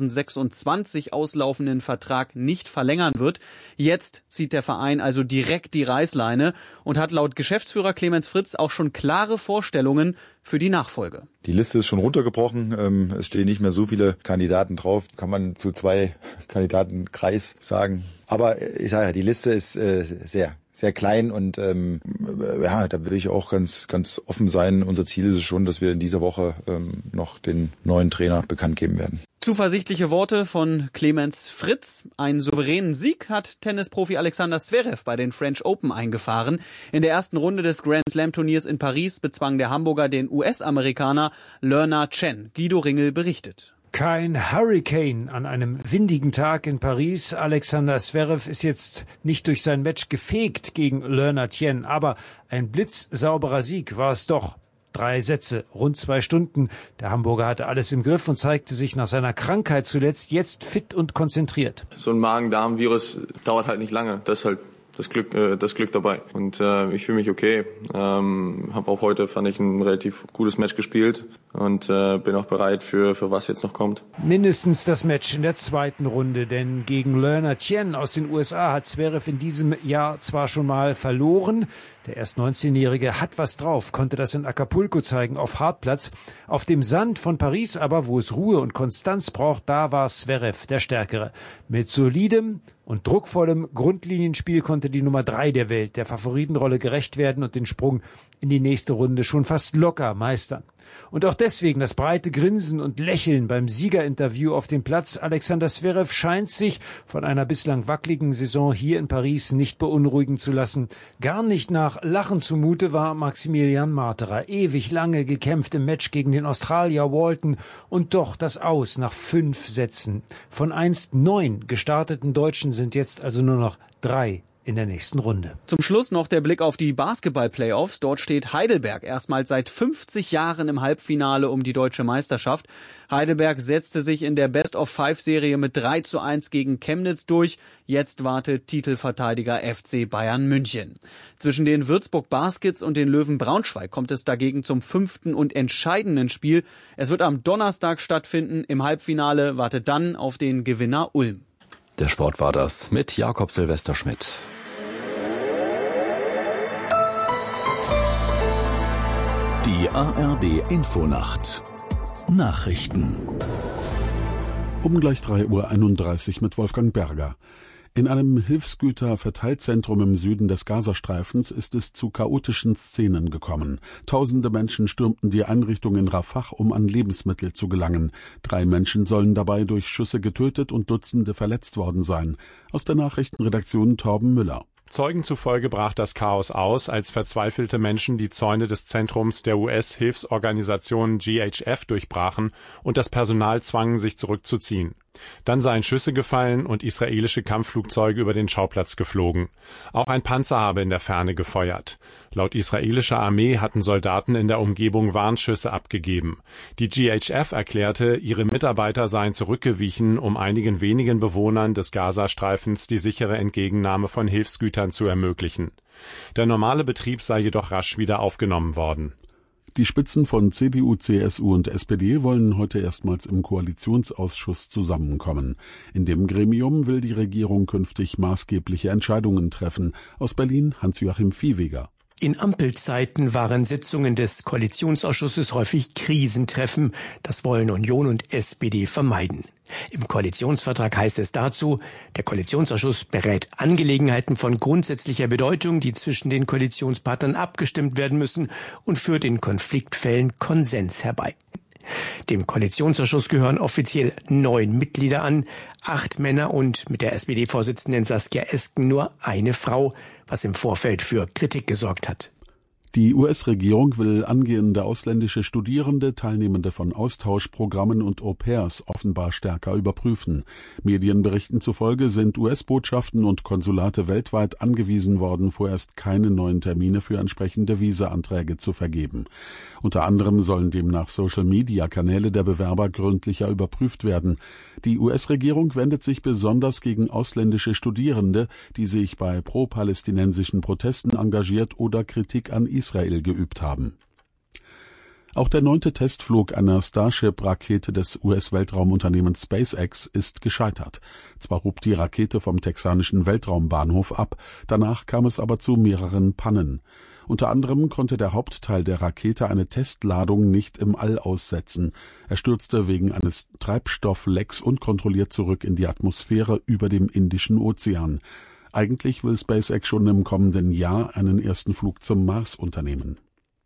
2026 auslaufenden Vertrag nicht verlängern wird. Jetzt zieht der Verein also direkt die Reißleine und hat laut Geschäftsführer Clemens Fritz auch schon klare Vorstellungen für die Nachfolge.
Die Liste ist schon runtergebrochen. Es stehen nicht mehr so viele Kandidaten drauf. Kann man zu 2 Kandidatenkreis sagen. Aber ich sage ja, die Liste ist sehr klein und da will ich auch ganz offen sein. Unser Ziel ist es schon, dass wir in dieser Woche noch den neuen Trainer bekannt geben werden.
Zuversichtliche Worte von Clemens Fritz. Einen souveränen Sieg hat Tennisprofi Alexander Zverev bei den French Open eingefahren. In der ersten Runde des Grand Slam Turniers in Paris bezwang der Hamburger den US-Amerikaner Lerner Chen. Guido Ringel berichtet.
Kein Hurricane an einem windigen Tag in Paris. Alexander Zverev ist jetzt nicht durch sein Match gefegt gegen Lerner Chen, aber ein blitzsauberer Sieg war es doch. 3 Sätze, rund 2 Stunden. Der Hamburger hatte alles im Griff und zeigte sich nach seiner Krankheit zuletzt jetzt fit und konzentriert.
So ein Magen-Darm-Virus dauert halt nicht lange. Das ist halt das Glück dabei. Und ich fühle mich okay. Habe auch heute, fand ich, ein relativ gutes Match gespielt. und bin auch bereit für was jetzt noch kommt.
Mindestens das Match in der zweiten Runde, denn gegen Leonard Tien aus den USA hat Zverev in diesem Jahr zwar schon mal verloren. Der erst 19-Jährige hat was drauf, konnte das in Acapulco zeigen auf Hartplatz. Auf dem Sand von Paris aber, wo es Ruhe und Konstanz braucht, da war Zverev der Stärkere. Mit solidem und druckvollem Grundlinienspiel konnte die Nummer 3 der Welt der Favoritenrolle gerecht werden und den Sprung in die nächste Runde schon fast locker meistern. Und auch deswegen das breite Grinsen und Lächeln beim Siegerinterview auf dem Platz. Alexander Zverev scheint sich von einer bislang wackeligen Saison hier in Paris nicht beunruhigen zu lassen. Gar nicht nach Lachen zumute war Maximilian Marterer. Ewig lange gekämpft im Match gegen den Australier Walton und doch das Aus nach 5 Sätzen. Von einst 9 gestarteten Deutschen sind jetzt also nur noch 3 in der nächsten Runde.
Zum Schluss noch der Blick auf die Basketball-Playoffs. Dort steht Heidelberg erstmals seit 50 Jahren im Halbfinale um die deutsche Meisterschaft. Heidelberg setzte sich in der Best-of-5-Serie mit 3:1 gegen Chemnitz durch. Jetzt wartet Titelverteidiger FC Bayern München. Zwischen den Würzburg Baskets und den Löwen Braunschweig kommt es dagegen zum 5. und entscheidenden Spiel. Es wird am Donnerstag stattfinden. Im Halbfinale wartet dann auf den Gewinner Ulm.
Der Sport war das mit Jakob Silvester-Schmidt.
Die ARD-Infonacht. Nachrichten.
Um gleich 3:31 Uhr mit Wolfgang Berger. In einem Hilfsgüterverteilzentrum im Süden des Gazastreifens ist es zu chaotischen Szenen gekommen. Tausende Menschen stürmten die Einrichtung in Rafah, um an Lebensmittel zu gelangen. 3 Menschen sollen dabei durch Schüsse getötet und Dutzende verletzt worden sein. Aus der Nachrichtenredaktion Torben Müller.
Zeugen zufolge brach das Chaos aus, als verzweifelte Menschen die Zäune des Zentrums der US-Hilfsorganisation GHF durchbrachen und das Personal zwangen, sich zurückzuziehen. Dann seien Schüsse gefallen und israelische Kampfflugzeuge über den Schauplatz geflogen. Auch ein Panzer habe in der Ferne gefeuert. Laut israelischer Armee hatten Soldaten in der Umgebung Warnschüsse abgegeben. Die GHF erklärte, ihre Mitarbeiter seien zurückgewichen, um einigen wenigen Bewohnern des Gazastreifens die sichere Entgegennahme von Hilfsgütern zu ermöglichen. Der normale Betrieb sei jedoch rasch wieder aufgenommen worden.
Die Spitzen von CDU, CSU und SPD wollen heute erstmals im Koalitionsausschuss zusammenkommen. In dem Gremium will die Regierung künftig maßgebliche Entscheidungen treffen. Aus Berlin Hans-Joachim Viehweger.
In Ampelzeiten waren Sitzungen des Koalitionsausschusses häufig Krisentreffen. Das wollen Union und SPD vermeiden. Im Koalitionsvertrag heißt es dazu, der Koalitionsausschuss berät Angelegenheiten von grundsätzlicher Bedeutung, die zwischen den Koalitionspartnern abgestimmt werden müssen und führt in Konfliktfällen Konsens herbei. Dem Koalitionsausschuss gehören offiziell 9 Mitglieder an, 8 Männer und mit der SPD-Vorsitzenden Saskia Esken nur eine Frau, was im Vorfeld für Kritik gesorgt hat.
Die US-Regierung will angehende ausländische Studierende, Teilnehmende von Austauschprogrammen und Au-pairs offenbar stärker überprüfen. Medienberichten zufolge sind US-Botschaften und Konsulate weltweit angewiesen worden, vorerst keine neuen Termine für entsprechende Visa-Anträge zu vergeben. Unter anderem sollen demnach Social-Media-Kanäle der Bewerber gründlicher überprüft werden. Die US-Regierung wendet sich besonders gegen ausländische Studierende, die sich bei pro-palästinensischen Protesten engagiert oder Kritik an Israel geübt haben. Auch der 9. Testflug einer Starship-Rakete des US-Weltraumunternehmens SpaceX ist gescheitert. Zwar hob die Rakete vom texanischen Weltraumbahnhof ab, danach kam es aber zu mehreren Pannen. Unter anderem konnte der Hauptteil der Rakete eine Testladung nicht im All aussetzen. Er stürzte wegen eines Treibstofflecks unkontrolliert zurück in die Atmosphäre über dem Indischen Ozean. Eigentlich will SpaceX schon im kommenden Jahr einen ersten Flug zum Mars unternehmen.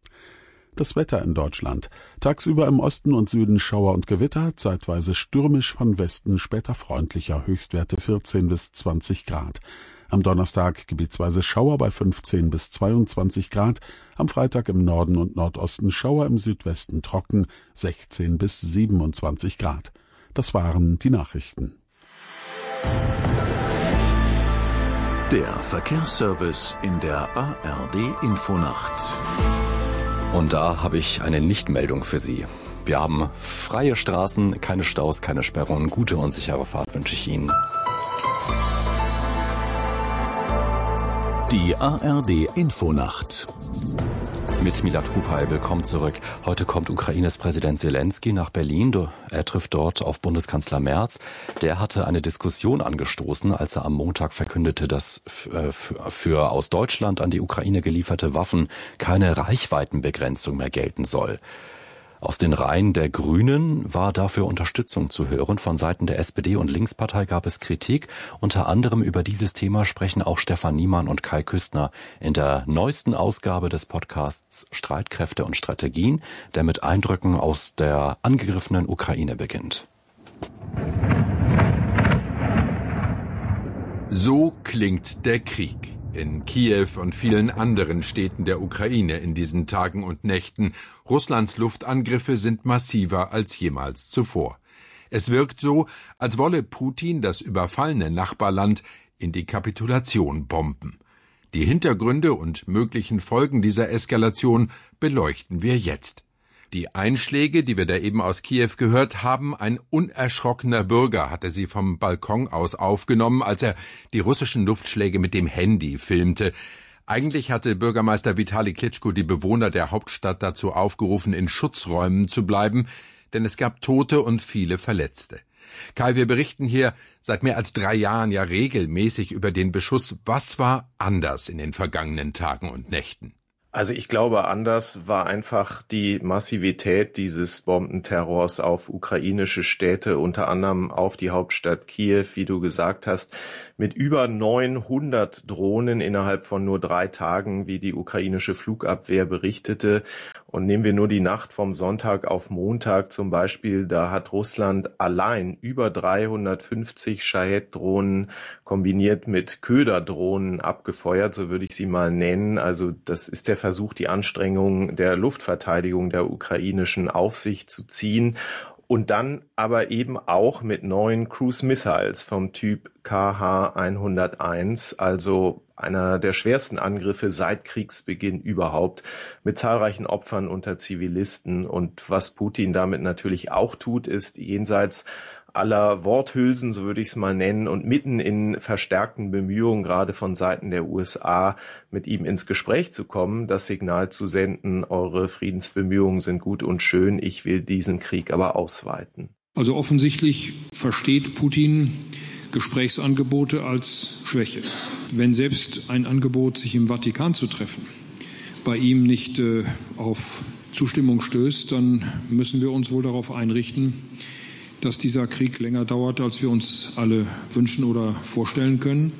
Das Wetter in Deutschland. Tagsüber im Osten und Süden Schauer und Gewitter, zeitweise stürmisch, von Westen später freundlicher, Höchstwerte 14 bis 20 Grad. Am Donnerstag gebietsweise Schauer bei 15 bis 22 Grad, am Freitag im Norden und Nordosten Schauer, im Südwesten trocken, 16 bis 27 Grad. Das waren die Nachrichten.
Der Verkehrsservice in der ARD-Infonacht.
Und da habe ich eine Nichtmeldung für Sie. Wir haben freie Straßen, keine Staus, keine Sperrungen. Gute und sichere Fahrt wünsche ich Ihnen.
Die ARD-Infonacht.
Mit Milad Kupay, willkommen zurück. Heute kommt Ukraines Präsident Zelensky nach Berlin. Er trifft dort auf Bundeskanzler Merz. Der hatte eine Diskussion angestoßen, als er am Montag verkündete, dass für aus Deutschland an die Ukraine gelieferte Waffen keine Reichweitenbegrenzung mehr gelten soll. Aus den Reihen der Grünen war dafür Unterstützung zu hören. Von Seiten der SPD und Linkspartei gab es Kritik. Unter anderem über dieses Thema sprechen auch Stefan Niemann und Kai Küstner in der neuesten Ausgabe des Podcasts Streitkräfte und Strategien, der mit Eindrücken aus der angegriffenen Ukraine beginnt.
So klingt der Krieg in Kiew und vielen anderen Städten der Ukraine in diesen Tagen und Nächten. Russlands Luftangriffe sind massiver als jemals zuvor. Es wirkt so, als wolle Putin das überfallene Nachbarland in die Kapitulation bomben. Die Hintergründe und möglichen Folgen dieser Eskalation beleuchten wir jetzt. Die Einschläge, die wir da eben aus Kiew gehört haben, ein unerschrockener Bürger hatte sie vom Balkon aus aufgenommen, als er die russischen Luftschläge mit dem Handy filmte. Eigentlich hatte Bürgermeister Vitali Klitschko die Bewohner der Hauptstadt dazu aufgerufen, in Schutzräumen zu bleiben, denn es gab Tote und viele Verletzte. Kai, wir berichten hier seit mehr als 3 Jahren ja regelmäßig über den Beschuss. Was war anders in den vergangenen Tagen und Nächten?
Also ich glaube, anders war einfach die Massivität dieses Bombenterrors auf ukrainische Städte, unter anderem auf die Hauptstadt Kiew, wie du gesagt hast, mit über 900 Drohnen innerhalb von nur 3 Tagen, wie die ukrainische Flugabwehr berichtete. Und nehmen wir nur die Nacht vom Sonntag auf Montag zum Beispiel, da hat Russland allein über 350 Shahed-Drohnen kombiniert mit Köderdrohnen abgefeuert, so würde ich sie mal nennen. Also das ist der Versuch, die Anstrengungen der Luftverteidigung der ukrainischen auf sich zu ziehen. Und dann aber eben auch mit neuen Cruise Missiles vom Typ KH-101, also einer der schwersten Angriffe seit Kriegsbeginn überhaupt, mit zahlreichen Opfern unter Zivilisten. Und was Putin damit natürlich auch tut, ist jenseits aller Worthülsen, so würde ich es mal nennen, und mitten in verstärkten Bemühungen, gerade von Seiten der USA, mit ihm ins Gespräch zu kommen, das Signal zu senden, eure Friedensbemühungen sind gut und schön, ich will diesen Krieg aber ausweiten.
Also offensichtlich versteht Putin Gesprächsangebote als Schwäche. Wenn selbst ein Angebot, sich im Vatikan zu treffen, bei ihm nicht auf Zustimmung stößt, dann müssen wir uns wohl darauf einrichten, dass dieser Krieg länger dauert, als wir uns alle wünschen oder vorstellen können.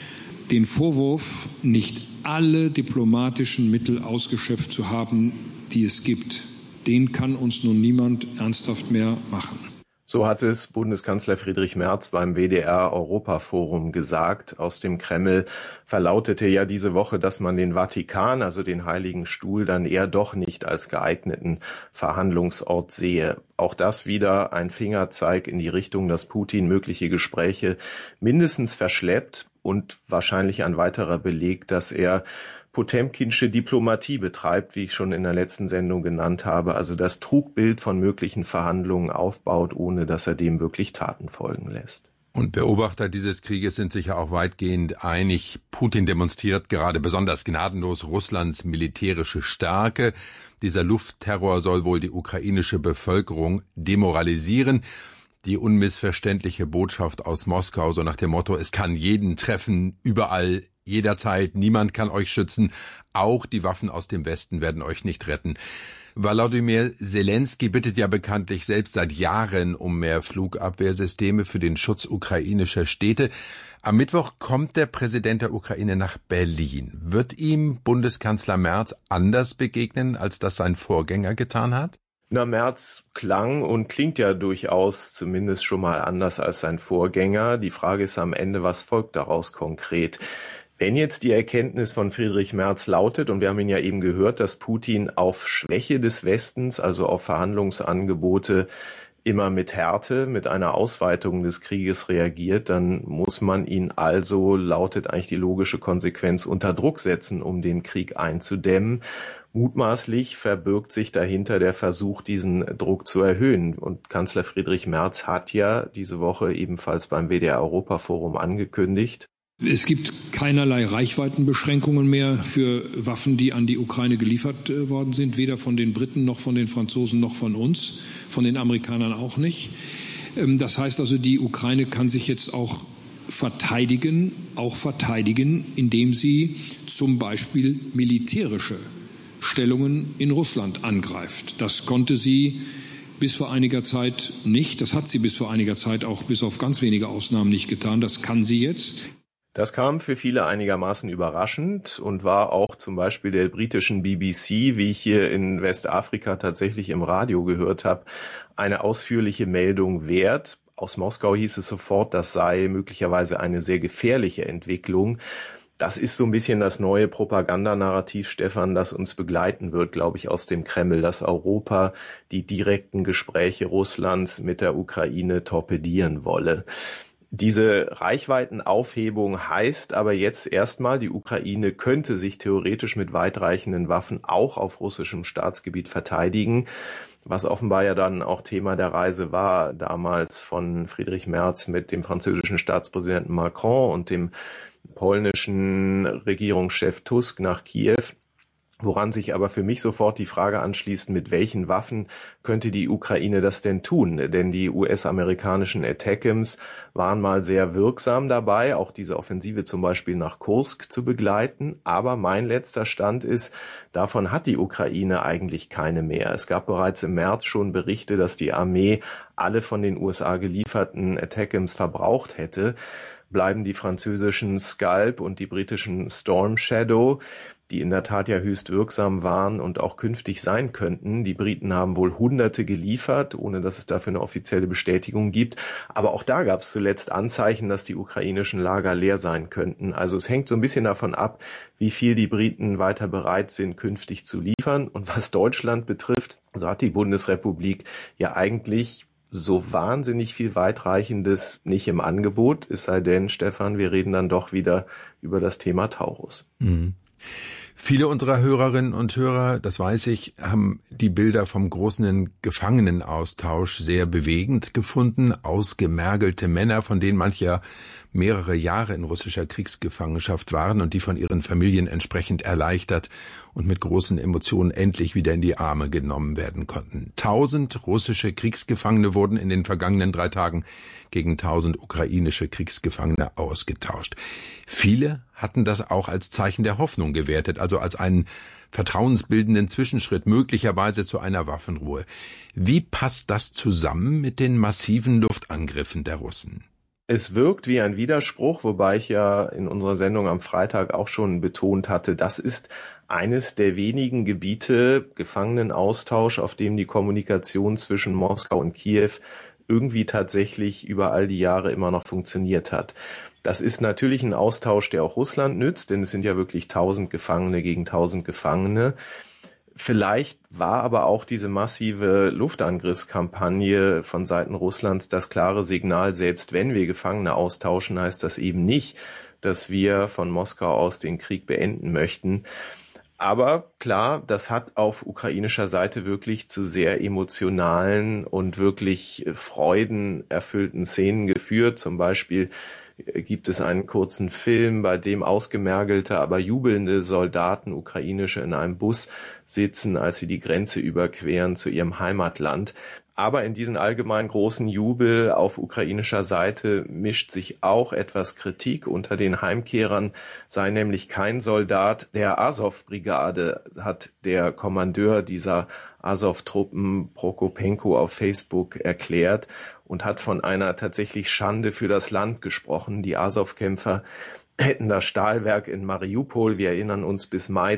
Den Vorwurf, nicht alle diplomatischen Mittel ausgeschöpft zu haben, die es gibt, den kann uns nun niemand ernsthaft mehr machen.
So hat es Bundeskanzler Friedrich Merz beim WDR-Europaforum gesagt. Aus dem Kreml verlautete ja diese Woche, dass man den Vatikan, also den Heiligen Stuhl, dann eher doch nicht als geeigneten Verhandlungsort sehe. Auch das wieder ein Fingerzeig in die Richtung, dass Putin mögliche Gespräche mindestens verschleppt und wahrscheinlich ein weiterer Beleg, dass er potemkinsche Diplomatie betreibt, wie ich schon in der letzten Sendung genannt habe, also das Trugbild von möglichen Verhandlungen aufbaut, ohne dass er dem wirklich Taten folgen lässt.
Und Beobachter dieses Krieges sind sicher auch weitgehend einig. Putin demonstriert gerade besonders gnadenlos Russlands militärische Stärke. Dieser Luftterror soll wohl die ukrainische Bevölkerung demoralisieren. Die unmissverständliche Botschaft aus Moskau, so nach dem Motto, es kann jeden treffen, überall, jederzeit, niemand kann euch schützen, auch die Waffen aus dem Westen werden euch nicht retten. Volodymyr Zelensky bittet ja bekanntlich selbst seit Jahren um mehr Flugabwehrsysteme für den Schutz ukrainischer Städte. Am Mittwoch kommt der Präsident der Ukraine nach Berlin. Wird ihm Bundeskanzler Merz anders begegnen, als das sein Vorgänger getan hat?
Na, Merz klang und klingt ja durchaus zumindest schon mal anders als sein Vorgänger. Die Frage ist am Ende, was folgt daraus konkret? Wenn jetzt die Erkenntnis von Friedrich Merz lautet, und wir haben ihn ja eben gehört, dass Putin auf Schwäche des Westens, also auf Verhandlungsangebote, immer mit Härte, mit einer Ausweitung des Krieges reagiert, dann muss man ihn also, lautet eigentlich die logische Konsequenz, unter Druck setzen, um den Krieg einzudämmen. Mutmaßlich verbirgt sich dahinter der Versuch, diesen Druck zu erhöhen. Und Kanzler Friedrich Merz hat ja diese Woche ebenfalls beim WDR-Europaforum angekündigt,
Es gibt keinerlei Reichweitenbeschränkungen mehr für Waffen, die an die Ukraine geliefert worden sind, weder von den Briten noch von den Franzosen noch von uns, von den Amerikanern auch nicht. Das heißt also, die Ukraine kann sich jetzt auch verteidigen, indem sie zum Beispiel militärische Stellungen in Russland angreift. Das konnte sie bis vor einiger Zeit nicht. Das hat sie bis vor einiger Zeit auch bis auf ganz wenige Ausnahmen nicht getan. Das kann sie jetzt.
Das kam für viele einigermaßen überraschend und war auch zum Beispiel der britischen BBC, wie ich hier in Westafrika tatsächlich im Radio gehört habe, eine ausführliche Meldung wert. Aus Moskau hieß es sofort, das sei möglicherweise eine sehr gefährliche Entwicklung. Das ist so ein bisschen das neue Propagandanarrativ, Stefan, das uns begleiten wird, glaube ich, aus dem Kreml, dass Europa die direkten Gespräche Russlands mit der Ukraine torpedieren wolle. Diese Reichweitenaufhebung heißt aber jetzt erstmal, die Ukraine könnte sich theoretisch mit weitreichenden Waffen auch auf russischem Staatsgebiet verteidigen, was offenbar ja dann auch Thema der Reise war, damals von Friedrich Merz mit dem französischen Staatspräsidenten Macron und dem polnischen Regierungschef Tusk nach Kiew. Woran sich aber für mich sofort die Frage anschließt, mit welchen Waffen könnte die Ukraine das denn tun? Denn die US-amerikanischen ATACMS waren mal sehr wirksam dabei, auch diese Offensive zum Beispiel nach Kursk zu begleiten. Aber mein letzter Stand ist, davon hat die Ukraine eigentlich keine mehr. Es gab bereits im März schon Berichte, dass die Armee alle von den USA gelieferten ATACMS verbraucht hätte. Bleiben die französischen Scalp und die britischen Storm Shadow, die in der Tat ja höchst wirksam waren und auch künftig sein könnten. Die Briten haben wohl Hunderte geliefert, ohne dass es dafür eine offizielle Bestätigung gibt. Aber auch da gab es zuletzt Anzeichen, dass die ukrainischen Lager leer sein könnten. Also es hängt so ein bisschen davon ab, wie viel die Briten weiter bereit sind, künftig zu liefern. Und was Deutschland betrifft, so hat die Bundesrepublik ja eigentlich so wahnsinnig viel Weitreichendes nicht im Angebot. Es sei denn, Stefan, wir reden dann doch wieder über das Thema Taurus.
Mhm. Viele unserer Hörerinnen und Hörer, das weiß ich, haben die Bilder vom großen Gefangenenaustausch sehr bewegend gefunden. Ausgemergelte Männer, von denen manche mehrere Jahre in russischer Kriegsgefangenschaft waren und die von ihren Familien entsprechend erleichtert und mit großen Emotionen endlich wieder in die Arme genommen werden konnten. 1000 russische Kriegsgefangene wurden in den vergangenen 3 Tagen gegen 1000 ukrainische Kriegsgefangene ausgetauscht. Viele hatten das auch als Zeichen der Hoffnung gewertet, also als einen vertrauensbildenden Zwischenschritt, möglicherweise zu einer Waffenruhe. Wie passt das zusammen mit den massiven Luftangriffen der Russen?
Es wirkt wie ein Widerspruch, wobei ich ja in unserer Sendung am Freitag auch schon betont hatte, das ist eines der wenigen Gebiete, Gefangenenaustausch, auf dem die Kommunikation zwischen Moskau und Kiew irgendwie tatsächlich über all die Jahre immer noch funktioniert hat. Das ist natürlich ein Austausch, der auch Russland nützt, denn es sind ja wirklich 1000 Gefangene gegen 1000 Gefangene. Vielleicht war aber auch diese massive Luftangriffskampagne von Seiten Russlands das klare Signal, selbst wenn wir Gefangene austauschen, heißt das eben nicht, dass wir von Moskau aus den Krieg beenden möchten. Aber klar, das hat auf ukrainischer Seite wirklich zu sehr emotionalen und wirklich freudenerfüllten Szenen geführt. Zum Beispiel gibt es einen kurzen Film, bei dem ausgemergelte, aber jubelnde Soldaten, ukrainische, in einem Bus sitzen, als sie die Grenze überqueren zu ihrem Heimatland. Aber in diesen allgemein großen Jubel auf ukrainischer Seite mischt sich auch etwas Kritik. Unter den Heimkehrern sei nämlich kein Soldat der Azov-Brigade, hat der Kommandeur dieser Azov-Truppen Prokopenko auf Facebook erklärt und hat von einer tatsächlich Schande für das Land gesprochen. Die Azov-Kämpfer hätten das Stahlwerk in Mariupol, wir erinnern uns, bis Mai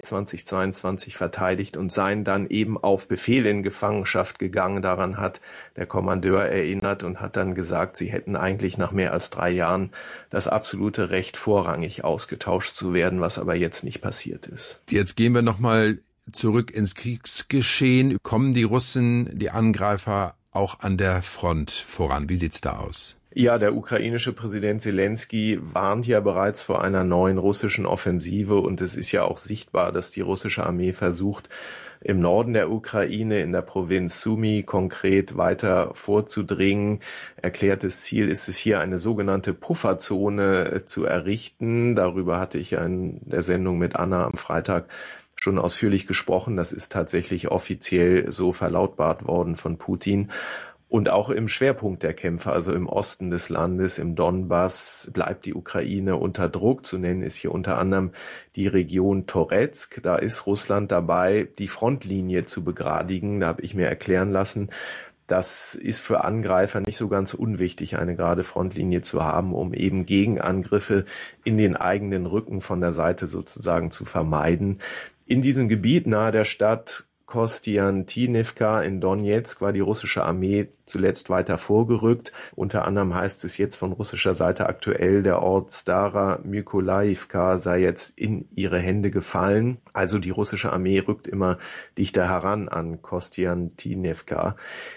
2022 verteidigt und seien dann eben auf Befehl in Gefangenschaft gegangen. Daran hat der Kommandeur erinnert und hat dann gesagt, sie hätten eigentlich nach mehr als 3 Jahren das absolute Recht, vorrangig ausgetauscht zu werden, was aber jetzt nicht passiert ist.
Jetzt gehen wir nochmal zurück ins Kriegsgeschehen. Kommen die Russen, die Angreifer, auch an der Front voran? Wie sieht's da aus?
Ja, der ukrainische Präsident Selenskyj warnt ja bereits vor einer neuen russischen Offensive und es ist ja auch sichtbar, dass die russische Armee versucht, im Norden der Ukraine, in der Provinz Sumy konkret weiter vorzudringen. Erklärtes Ziel ist es hier, eine sogenannte Pufferzone zu errichten. Darüber hatte ich ja in der Sendung mit Anna am Freitag schon ausführlich gesprochen. Das ist tatsächlich offiziell so verlautbart worden von Putin. Und auch im Schwerpunkt der Kämpfe, also im Osten des Landes, im Donbass, bleibt die Ukraine unter Druck. Zu nennen ist hier unter anderem die Region Toretsk. Da ist Russland dabei, die Frontlinie zu begradigen. Da habe ich mir erklären lassen, das ist für Angreifer nicht so ganz unwichtig, eine gerade Frontlinie zu haben, um eben Gegenangriffe in den eigenen Rücken von der Seite sozusagen zu vermeiden. In diesem Gebiet nahe der Stadt Kostiantynivka in Donetsk war die russische Armee zuletzt weiter vorgerückt. Unter anderem heißt es jetzt von russischer Seite aktuell, der Ort Stara Mykolajivka sei jetzt in ihre Hände gefallen. Also die russische Armee rückt immer dichter heran an Kostiantynivka.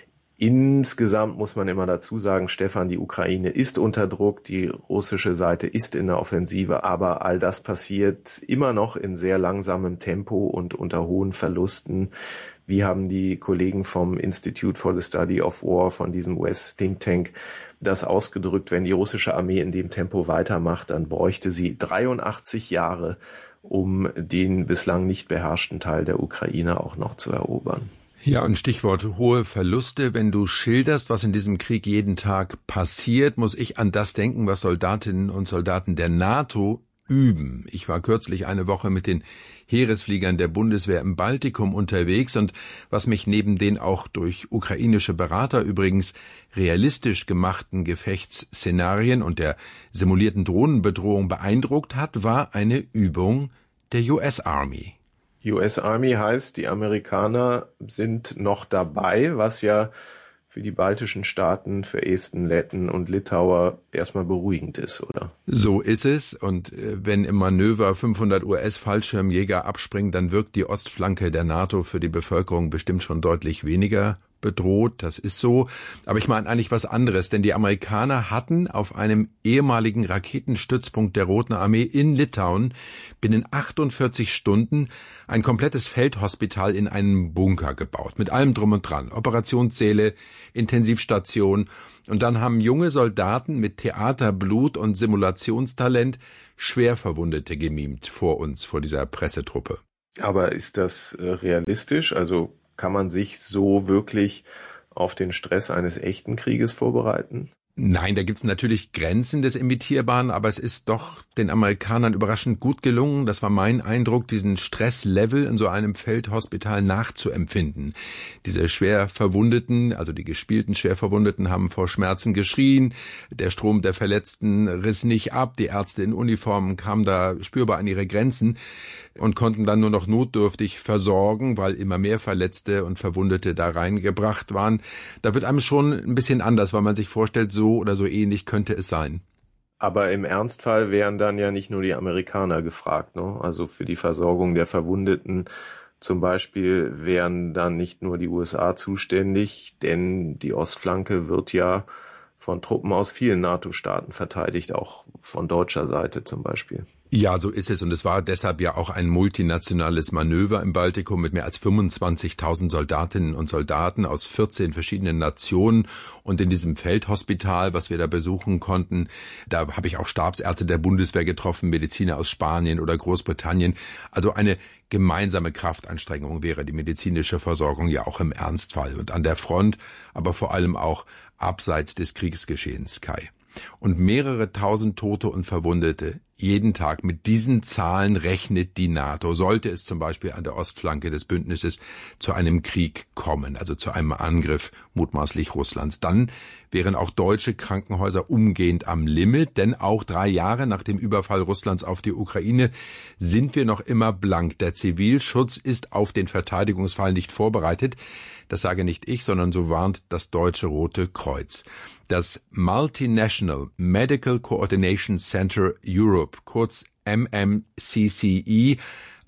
Insgesamt muss man immer dazu sagen, Stefan, die Ukraine ist unter Druck, die russische Seite ist in der Offensive, aber all das passiert immer noch in sehr langsamem Tempo und unter hohen Verlusten. Wie haben die Kollegen vom Institute for the Study of War, von diesem US-Think Tank, das ausgedrückt? Wenn die russische Armee in dem Tempo weitermacht, dann bräuchte sie 83 Jahre, um den bislang nicht beherrschten Teil der Ukraine auch noch zu erobern.
Ja, und Stichwort hohe Verluste. Wenn du schilderst, was in diesem Krieg jeden Tag passiert, muss ich an das denken, was Soldatinnen und Soldaten der NATO üben. Ich war kürzlich eine Woche mit den Heeresfliegern der Bundeswehr im Baltikum unterwegs und was mich neben den auch durch ukrainische Berater übrigens realistisch gemachten Gefechtsszenarien und der simulierten Drohnenbedrohung beeindruckt hat, war eine Übung der US Army.
US Army heißt, die Amerikaner sind noch dabei, was ja für die baltischen Staaten, für Esten, Letten und Litauer erstmal beruhigend ist, oder?
So ist es. Und wenn im Manöver 500 US-Fallschirmjäger abspringen, dann wirkt die Ostflanke der NATO für die Bevölkerung bestimmt schon deutlich weniger bedroht, das ist so. Aber ich meine eigentlich was anderes, denn die Amerikaner hatten auf einem ehemaligen Raketenstützpunkt der Roten Armee in Litauen binnen 48 Stunden ein komplettes Feldhospital in einem Bunker gebaut, mit allem drum und dran, Operationssäle, Intensivstation. Und dann haben junge Soldaten mit Theaterblut und Simulationstalent Schwerverwundete gemimt vor uns, vor dieser Pressetruppe.
Aber ist das realistisch? Also kann man sich so wirklich auf den Stress eines echten Krieges vorbereiten?
Nein, da gibt's natürlich Grenzen des Imitierbaren, aber es ist doch den Amerikanern überraschend gut gelungen, das war mein Eindruck, diesen Stresslevel in so einem Feldhospital nachzuempfinden. Diese Schwerverwundeten, also die gespielten Schwerverwundeten, haben vor Schmerzen geschrien, der Strom der Verletzten riss nicht ab, die Ärzte in Uniformen kamen da spürbar an ihre Grenzen und konnten dann nur noch notdürftig versorgen, weil immer mehr Verletzte und Verwundete da reingebracht waren. Da wird einem schon ein bisschen anders, weil man sich vorstellt, so oder so ähnlich könnte es sein.
Aber im Ernstfall wären dann ja nicht nur die Amerikaner gefragt, ne? Also für die Versorgung der Verwundeten zum Beispiel wären dann nicht nur die USA zuständig, denn die Ostflanke wird ja von Truppen aus vielen NATO-Staaten verteidigt, auch von deutscher Seite zum Beispiel.
Ja, so ist es. Und es war deshalb ja auch ein multinationales Manöver im Baltikum mit mehr als 25.000 Soldatinnen und Soldaten aus 14 verschiedenen Nationen. Und in diesem Feldhospital, was wir da besuchen konnten, da habe ich auch Stabsärzte der Bundeswehr getroffen, Mediziner aus Spanien oder Großbritannien. Also eine gemeinsame Kraftanstrengung wäre die medizinische Versorgung ja auch im Ernstfall. Und an der Front, aber vor allem auch abseits des Kriegsgeschehens, Kai. Und mehrere tausend Tote und Verwundete jeden Tag. Mit diesen Zahlen rechnet die NATO. Sollte es zum Beispiel an der Ostflanke des Bündnisses zu einem Krieg kommen, also zu einem Angriff mutmaßlich Russlands, dann wären auch deutsche Krankenhäuser umgehend am Limit, denn auch 3 Jahre nach dem Überfall Russlands auf die Ukraine sind wir noch immer blank. Der Zivilschutz ist auf den Verteidigungsfall nicht vorbereitet. Das sage nicht ich, sondern so warnt das Deutsche Rote Kreuz. Das Multinational Medical Coordination Center Europe, kurz MMCCE,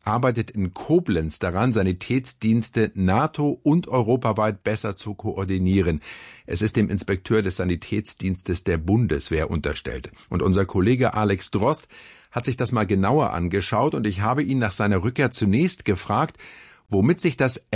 arbeitet in Koblenz daran, Sanitätsdienste NATO- und europaweit besser zu koordinieren. Es ist dem Inspekteur des Sanitätsdienstes der Bundeswehr unterstellt. Und unser Kollege Alex Drost hat sich das mal genauer angeschaut und ich habe ihn nach seiner Rückkehr zunächst gefragt, womit sich das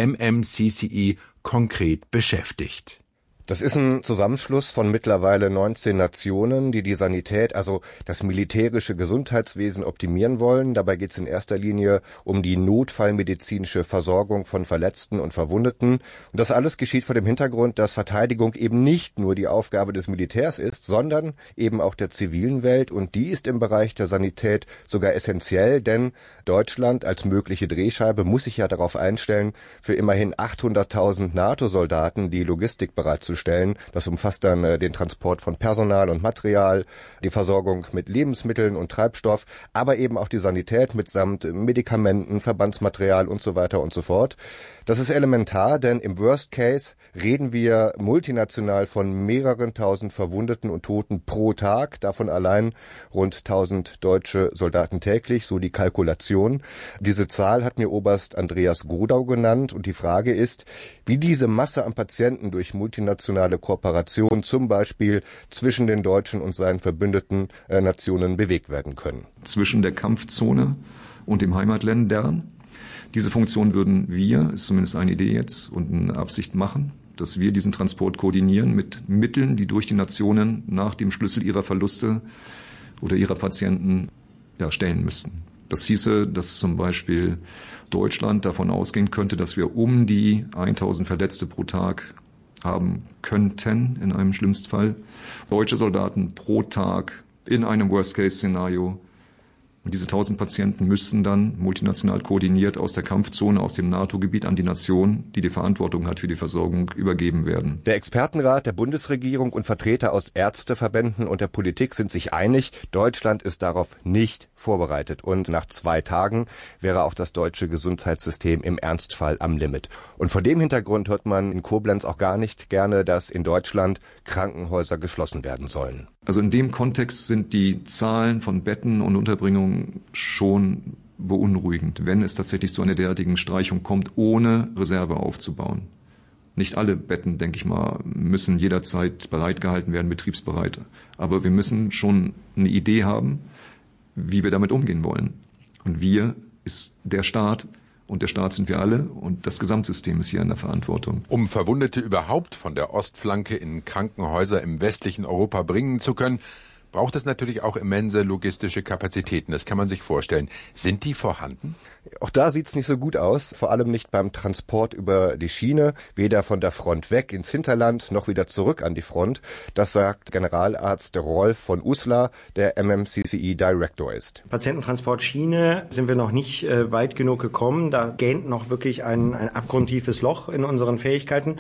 MMCCE konkret beschäftigt.
Das ist ein Zusammenschluss von mittlerweile 19 Nationen, die Sanität, also das militärische Gesundheitswesen optimieren wollen. Dabei geht es in erster Linie um die notfallmedizinische Versorgung von Verletzten und Verwundeten. Und das alles geschieht vor dem Hintergrund, dass Verteidigung eben nicht nur die Aufgabe des Militärs ist, sondern eben auch der zivilen Welt. Und die ist im Bereich der Sanität sogar essentiell, denn Deutschland als mögliche Drehscheibe muss sich ja darauf einstellen, für immerhin 800.000 NATO-Soldaten die Logistik bereitzustellen. Das umfasst dann den Transport von Personal und Material, die Versorgung mit Lebensmitteln und Treibstoff, aber eben auch die Sanität mitsamt Medikamenten, Verbandsmaterial und so weiter und so fort. Das ist elementar, denn im Worst Case reden wir multinational von mehreren tausend Verwundeten und Toten pro Tag, davon allein rund 1000 deutsche Soldaten täglich, so die Kalkulation. Diese Zahl hat mir Oberst Andreas Godau genannt und die Frage ist, wie diese Masse an Patienten durch multinationale Kooperation zum Beispiel zwischen den Deutschen und seinen verbündeten Nationen bewegt werden können.
Zwischen der Kampfzone und dem Heimatländern. Diese Funktion würden wir, ist zumindest eine Idee jetzt und eine Absicht machen, dass wir diesen Transport koordinieren mit Mitteln, die durch die Nationen nach dem Schlüssel ihrer Verluste oder ihrer Patienten stellen müssten. Das hieße, dass zum Beispiel Deutschland davon ausgehen könnte, dass wir um die 1000 Verletzte pro Tag haben könnten, in einem schlimmsten Fall. Deutsche Soldaten pro Tag in einem Worst-Case-Szenario. Und diese 1000 Patienten müssten dann multinational koordiniert aus der Kampfzone, aus dem NATO-Gebiet an die Nation, die die Verantwortung hat für die Versorgung, übergeben werden.
Der Expertenrat der Bundesregierung und Vertreter aus Ärzteverbänden und der Politik sind sich einig, Deutschland ist darauf nicht vorbereitet. Und nach 2 Tagen wäre auch das deutsche Gesundheitssystem im Ernstfall am Limit. Und vor dem Hintergrund hört man in Koblenz auch gar nicht gerne, dass in Deutschland Krankenhäuser geschlossen werden sollen.
Also in dem Kontext sind die Zahlen von Betten und Unterbringungen schon beunruhigend, wenn es tatsächlich zu einer derartigen Streichung kommt, ohne Reserve aufzubauen. Nicht alle Betten, denke ich mal, müssen jederzeit bereitgehalten werden, betriebsbereit. Aber wir müssen schon eine Idee haben, wie wir damit umgehen wollen. Und wir ist der Staat. Und der Staat sind wir alle und das Gesamtsystem ist hier in der Verantwortung.
Um Verwundete überhaupt von der Ostflanke in Krankenhäuser im westlichen Europa bringen zu können, braucht es natürlich auch immense logistische Kapazitäten. Das kann man sich vorstellen. Sind die vorhanden?
Auch da sieht's nicht so gut aus, vor allem nicht beim Transport über die Schiene, weder von der Front weg ins Hinterland noch wieder zurück an die Front. Das sagt Generalarzt Rolf von Uslar, der MMCCE Director ist.
Patiententransportschiene sind wir noch nicht weit genug gekommen. Da gähnt noch wirklich ein abgrundtiefes Loch in unseren Fähigkeiten.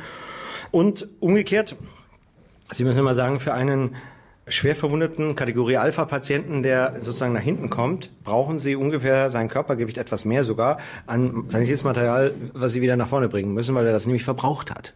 Und umgekehrt, Sie müssen immer sagen, für einen schwer verwundeten Kategorie-Alpha-Patienten, der sozusagen nach hinten kommt, brauchen Sie ungefähr sein Körpergewicht, etwas mehr sogar, an Sanitätsmaterial, was Sie wieder nach vorne bringen müssen, weil er das nämlich verbraucht hat.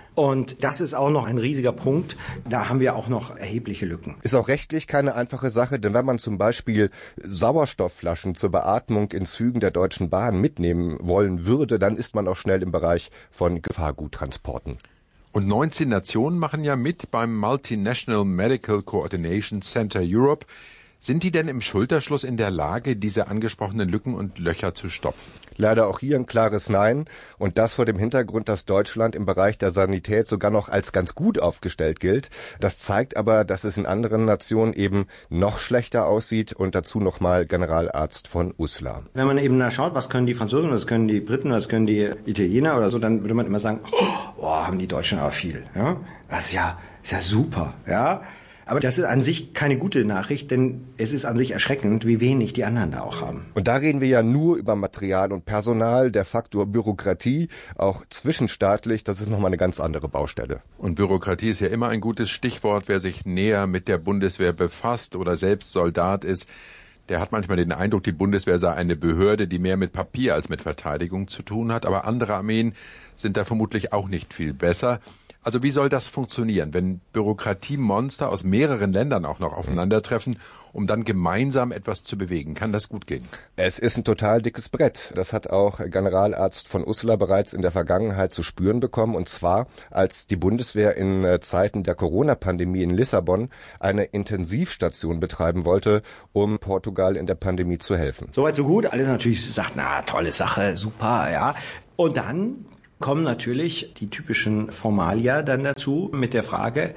Und das ist auch noch ein riesiger Punkt. Da haben wir auch noch erhebliche Lücken.
Ist auch rechtlich keine einfache Sache, denn wenn man zum Beispiel Sauerstoffflaschen zur Beatmung in Zügen der Deutschen Bahn mitnehmen wollen würde, dann ist man auch schnell im Bereich von Gefahrguttransporten.
Und 19 Nationen machen ja mit beim Multinational Medical Coordination Center Europe. Sind die denn im Schulterschluss in der Lage, diese angesprochenen Lücken und Löcher zu stopfen?
Leider auch hier ein klares Nein. Und das vor dem Hintergrund, dass Deutschland im Bereich der Sanität sogar noch als ganz gut aufgestellt gilt. Das zeigt aber, dass es in anderen Nationen eben noch schlechter aussieht. Und dazu nochmal Generalarzt von Uslar.
Wenn man eben schaut, was können die Franzosen, was können die Briten, was können die Italiener oder so, dann würde man immer sagen, haben die Deutschen aber viel. Ja? Das ist ja super. Ja. Aber das ist an sich keine gute Nachricht, denn es ist an sich erschreckend, wie wenig die anderen da auch haben.
Und da reden wir ja nur über Material und Personal. Der Faktor Bürokratie, auch zwischenstaatlich, das ist nochmal eine ganz andere Baustelle.
Und Bürokratie ist ja immer ein gutes Stichwort. Wer sich näher mit der Bundeswehr befasst oder selbst Soldat ist, der hat manchmal den Eindruck, die Bundeswehr sei eine Behörde, die mehr mit Papier als mit Verteidigung zu tun hat. Aber andere Armeen sind da vermutlich auch nicht viel besser. Also wie soll das funktionieren, wenn Bürokratiemonster aus mehreren Ländern auch noch aufeinandertreffen, um dann gemeinsam etwas zu bewegen? Kann das gut gehen?
Es ist ein total dickes Brett. Das hat auch Generalarzt von Uslar bereits in der Vergangenheit zu spüren bekommen. Und zwar, als die Bundeswehr in Zeiten der Corona-Pandemie in Lissabon eine Intensivstation betreiben wollte, um Portugal in der Pandemie zu helfen.
Soweit so gut. Alles natürlich sagt, na, tolle Sache, super, ja. Und dann kommen natürlich die typischen Formalia dann dazu mit der Frage,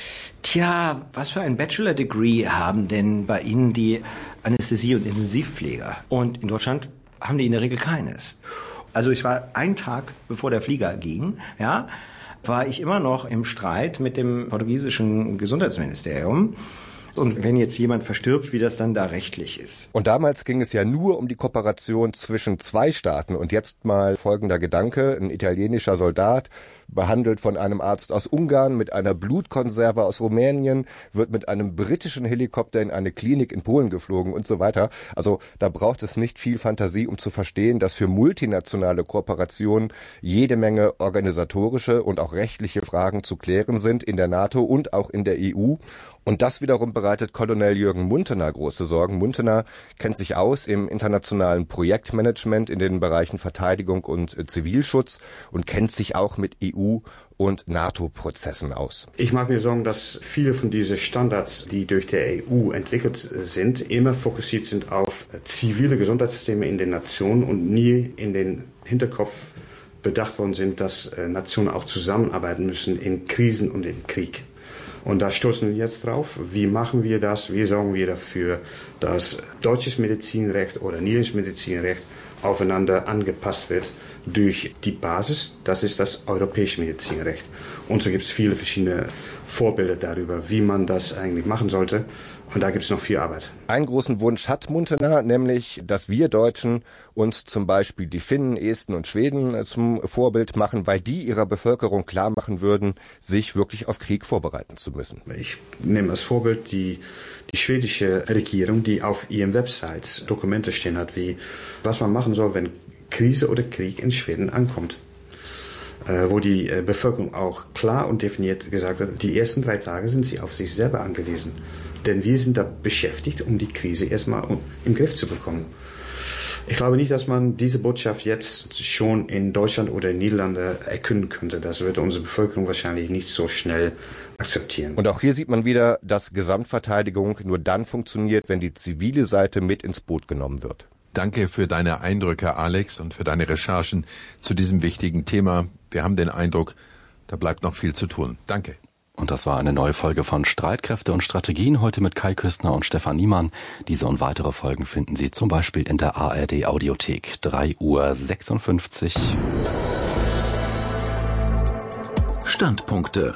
tja, was für ein Bachelor-Degree haben denn bei Ihnen die Anästhesie- und Intensivpfleger? Und in Deutschland haben die in der Regel keines. Also ich war einen Tag, bevor der Flieger ging, ja, war ich immer noch im Streit mit dem portugiesischen Gesundheitsministerium. Und wenn jetzt jemand verstirbt, wie das dann da rechtlich ist.
Und damals ging es ja nur um die Kooperation zwischen zwei Staaten. Und jetzt mal folgender Gedanke. Ein italienischer Soldat, behandelt von einem Arzt aus Ungarn mit einer Blutkonserve aus Rumänien, wird mit einem britischen Helikopter in eine Klinik in Polen geflogen und so weiter. Also da braucht es nicht viel Fantasie, um zu verstehen, dass für multinationale Kooperationen jede Menge organisatorische und auch rechtliche Fragen zu klären sind in der NATO und auch in der EU. Und das wiederum bereitet Colonel Jürgen Muntener große Sorgen. Muntener kennt sich aus im internationalen Projektmanagement in den Bereichen Verteidigung und Zivilschutz und kennt sich auch mit EU- und NATO-Prozessen aus.
Ich mag mir sagen, dass viele von diesen Standards, die durch die EU entwickelt sind, immer fokussiert sind auf zivile Gesundheitssysteme in den Nationen und nie in den Hinterkopf bedacht worden sind, dass Nationen auch zusammenarbeiten müssen in Krisen und im Krieg. Und da stoßen wir jetzt drauf. Wie machen wir das? Wie sorgen wir dafür, dass deutsches Medizinrecht oder niederländisches Medizinrecht aufeinander angepasst wird durch die Basis, das ist das europäische Medizinrecht. Und so gibt es viele verschiedene Vorbilder darüber, wie man das eigentlich machen sollte. Und da gibt es noch viel Arbeit.
Einen großen Wunsch hat Muntener, nämlich, dass wir Deutschen uns zum Beispiel die Finnen, Esten und Schweden zum Vorbild machen, weil die ihrer Bevölkerung klar machen würden, sich wirklich auf Krieg vorbereiten zu müssen.
Ich nehme als Vorbild die schwedische Regierung, die auf ihren Websites Dokumente stehen hat, wie was man machen soll, wenn Krise oder Krieg in Schweden ankommt. Wo die Bevölkerung auch klar und definiert gesagt hat, die ersten 3 Tage sind sie auf sich selber angewiesen. Denn wir sind da beschäftigt, um die Krise erstmal im Griff zu bekommen. Ich glaube nicht, dass man diese Botschaft jetzt schon in Deutschland oder in Niederlande erkünden könnte. Das würde unsere Bevölkerung wahrscheinlich nicht so schnell akzeptieren.
Und auch hier sieht man wieder, dass Gesamtverteidigung nur dann funktioniert, wenn die zivile Seite mit ins Boot genommen wird.
Danke für deine Eindrücke, Alex, und für deine Recherchen zu diesem wichtigen Thema. Wir haben den Eindruck, da bleibt noch viel zu tun. Danke.
Und das war eine neue Folge von Streitkräfte und Strategien, heute mit Kai Küstner und Stefan Niemann. Diese und weitere Folgen finden Sie zum Beispiel in der ARD Audiothek. 3:56 Uhr.
Standpunkte.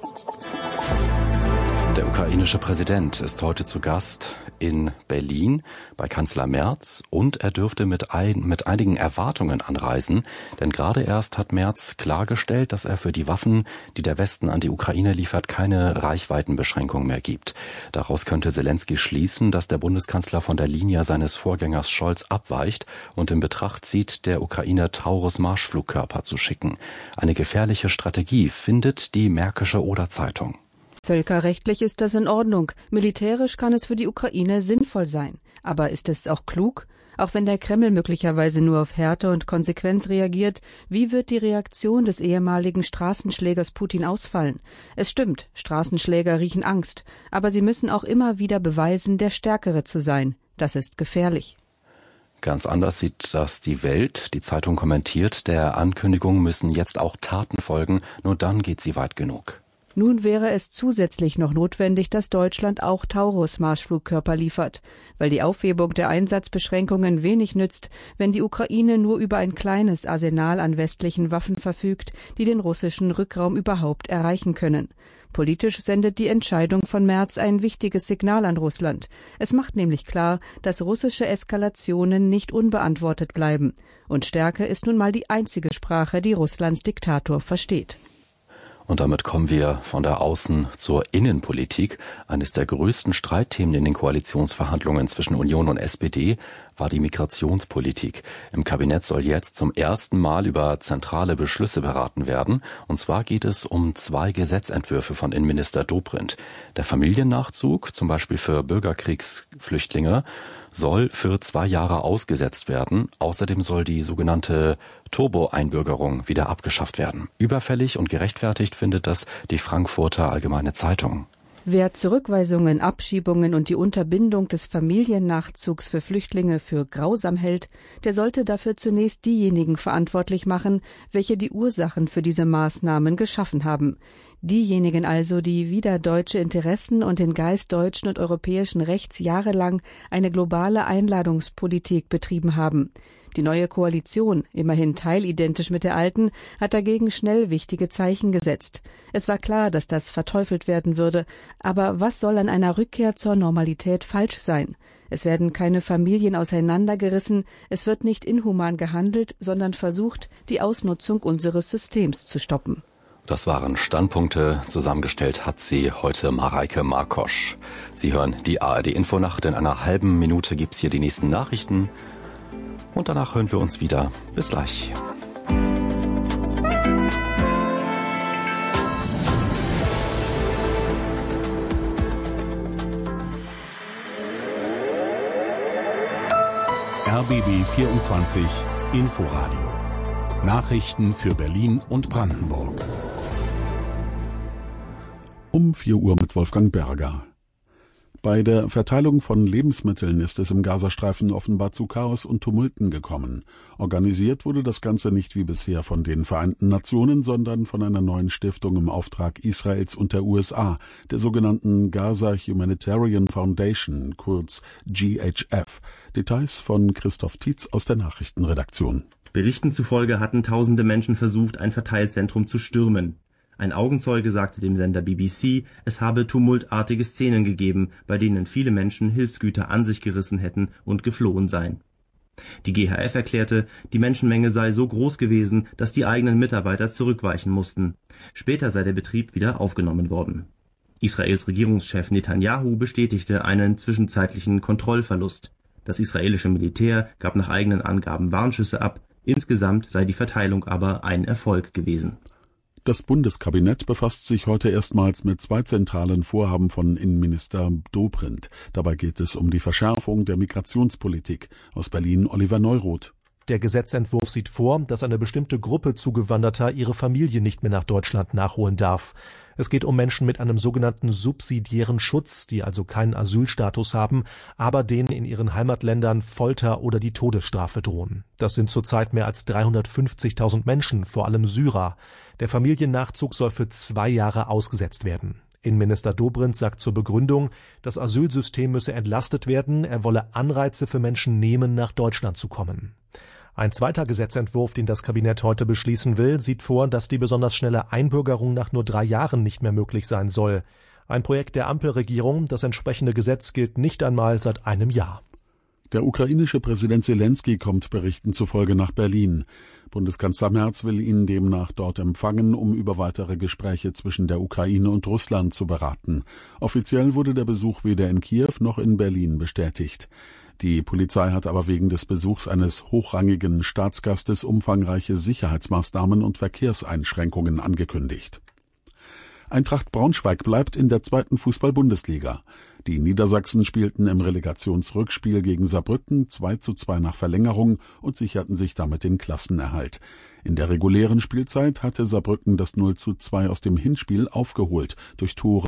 Der ukrainische Präsident ist heute zu Gast in Berlin bei Kanzler Merz und er dürfte mit einigen Erwartungen anreisen, denn gerade erst hat Merz klargestellt, dass er für die Waffen, die der Westen an die Ukraine liefert, keine Reichweitenbeschränkung mehr gibt. Daraus könnte Selenskyj schließen, dass der Bundeskanzler von der Linie seines Vorgängers Scholz abweicht und in Betracht zieht, der Ukraine Taurus-Marschflugkörper zu schicken. Eine gefährliche Strategie, findet die Märkische Oder-Zeitung.
Völkerrechtlich ist das in Ordnung. Militärisch kann es für die Ukraine sinnvoll sein. Aber ist es auch klug? Auch wenn der Kreml möglicherweise nur auf Härte und Konsequenz reagiert, wie wird die Reaktion des ehemaligen Straßenschlägers Putin ausfallen? Es stimmt, Straßenschläger riechen Angst. Aber sie müssen auch immer wieder beweisen, der Stärkere zu sein. Das ist gefährlich.
Ganz anders sieht das die Welt. Die Zeitung kommentiert, der Ankündigung müssen jetzt auch Taten folgen. Nur dann geht sie weit genug.
Nun wäre es zusätzlich noch notwendig, dass Deutschland auch Taurus-Marschflugkörper liefert, weil die Aufhebung der Einsatzbeschränkungen wenig nützt, wenn die Ukraine nur über ein kleines Arsenal an westlichen Waffen verfügt, die den russischen Rückraum überhaupt erreichen können. Politisch sendet die Entscheidung von Merz ein wichtiges Signal an Russland. Es macht nämlich klar, dass russische Eskalationen nicht unbeantwortet bleiben. Und Stärke ist nun mal die einzige Sprache, die Russlands Diktator versteht.
Und damit kommen wir von der Außen- zur Innenpolitik. Eines der größten Streitthemen in den Koalitionsverhandlungen zwischen Union und SPD war die Migrationspolitik. Im Kabinett soll jetzt zum ersten Mal über zentrale Beschlüsse beraten werden. Und zwar geht es um 2 Gesetzentwürfe von Innenminister Dobrindt. Der Familiennachzug, zum Beispiel für Bürgerkriegsflüchtlinge, soll für 2 Jahre ausgesetzt werden. Außerdem soll die sogenannte Turbo-Einbürgerung wieder abgeschafft werden. Überfällig und gerechtfertigt findet das die Frankfurter Allgemeine Zeitung.
Wer Zurückweisungen, Abschiebungen und die Unterbindung des Familiennachzugs für Flüchtlinge für grausam hält, der sollte dafür zunächst diejenigen verantwortlich machen, welche die Ursachen für diese Maßnahmen geschaffen haben. Diejenigen also, die wider deutsche Interessen und den Geist deutschen und europäischen Rechts jahrelang eine globale Einladungspolitik betrieben haben. Die neue Koalition, immerhin teilidentisch mit der alten, hat dagegen schnell wichtige Zeichen gesetzt. Es war klar, dass das verteufelt werden würde. Aber was soll an einer Rückkehr zur Normalität falsch sein? Es werden keine Familien auseinandergerissen, es wird nicht inhuman gehandelt, sondern versucht, die Ausnutzung unseres Systems zu stoppen.
Das waren Standpunkte. Zusammengestellt hat sie heute Mareike Markosch. Sie hören die ARD-Infonacht. In einer halben Minute gibt's hier die nächsten Nachrichten. Und danach hören wir uns wieder. Bis gleich.
RBB 24 Inforadio. Nachrichten für Berlin und Brandenburg.
Um 4 Uhr mit Wolfgang Berger. Bei der Verteilung von Lebensmitteln ist es im Gazastreifen offenbar zu Chaos und Tumulten gekommen. Organisiert wurde das Ganze nicht wie bisher von den Vereinten Nationen, sondern von einer neuen Stiftung im Auftrag Israels und der USA, der sogenannten Gaza Humanitarian Foundation, kurz GHF. Details von Christoph Tietz aus der Nachrichtenredaktion.
Berichten zufolge hatten tausende Menschen versucht, ein Verteilzentrum zu stürmen. Ein Augenzeuge sagte dem Sender BBC, es habe tumultartige Szenen gegeben, bei denen viele Menschen Hilfsgüter an sich gerissen hätten und geflohen seien. Die GHF erklärte, die Menschenmenge sei so groß gewesen, dass die eigenen Mitarbeiter zurückweichen mussten. Später sei der Betrieb wieder aufgenommen worden. Israels Regierungschef Netanyahu bestätigte einen zwischenzeitlichen Kontrollverlust. Das israelische Militär gab nach eigenen Angaben Warnschüsse ab. Insgesamt sei die Verteilung aber ein Erfolg gewesen.
Das Bundeskabinett befasst sich heute erstmals mit 2 zentralen Vorhaben von Innenminister Dobrindt. Dabei geht es um die Verschärfung der Migrationspolitik. Aus Berlin Oliver Neuroth.
Der Gesetzentwurf sieht vor, dass eine bestimmte Gruppe Zugewanderter ihre Familie nicht mehr nach Deutschland nachholen darf. Es geht um Menschen mit einem sogenannten subsidiären Schutz, die also keinen Asylstatus haben, aber denen in ihren Heimatländern Folter oder die Todesstrafe drohen. Das sind zurzeit mehr als 350.000 Menschen, vor allem Syrer. Der Familiennachzug soll für 2 Jahre ausgesetzt werden. Innenminister Dobrindt sagt zur Begründung, das Asylsystem müsse entlastet werden, er wolle Anreize für Menschen nehmen, nach Deutschland zu kommen. Ein zweiter Gesetzentwurf, den das Kabinett heute beschließen will, sieht vor, dass die besonders schnelle Einbürgerung nach nur 3 Jahren nicht mehr möglich sein soll. Ein Projekt der Ampelregierung, das entsprechende Gesetz gilt nicht einmal seit einem Jahr.
Der ukrainische Präsident Selenskyj kommt Berichten zufolge nach Berlin. Bundeskanzler Merz will ihn demnach dort empfangen, um über weitere Gespräche zwischen der Ukraine und Russland zu beraten. Offiziell wurde der Besuch weder in Kiew noch in Berlin bestätigt. Die Polizei hat aber wegen des Besuchs eines hochrangigen Staatsgastes umfangreiche Sicherheitsmaßnahmen und Verkehrseinschränkungen angekündigt. Eintracht Braunschweig bleibt in der 2. Fußball-Bundesliga. Die Niedersachsen spielten im Relegationsrückspiel gegen Saarbrücken 2:2 nach Verlängerung und sicherten sich damit den Klassenerhalt. In der regulären Spielzeit hatte Saarbrücken das 0:2 aus dem Hinspiel aufgeholt durch Tore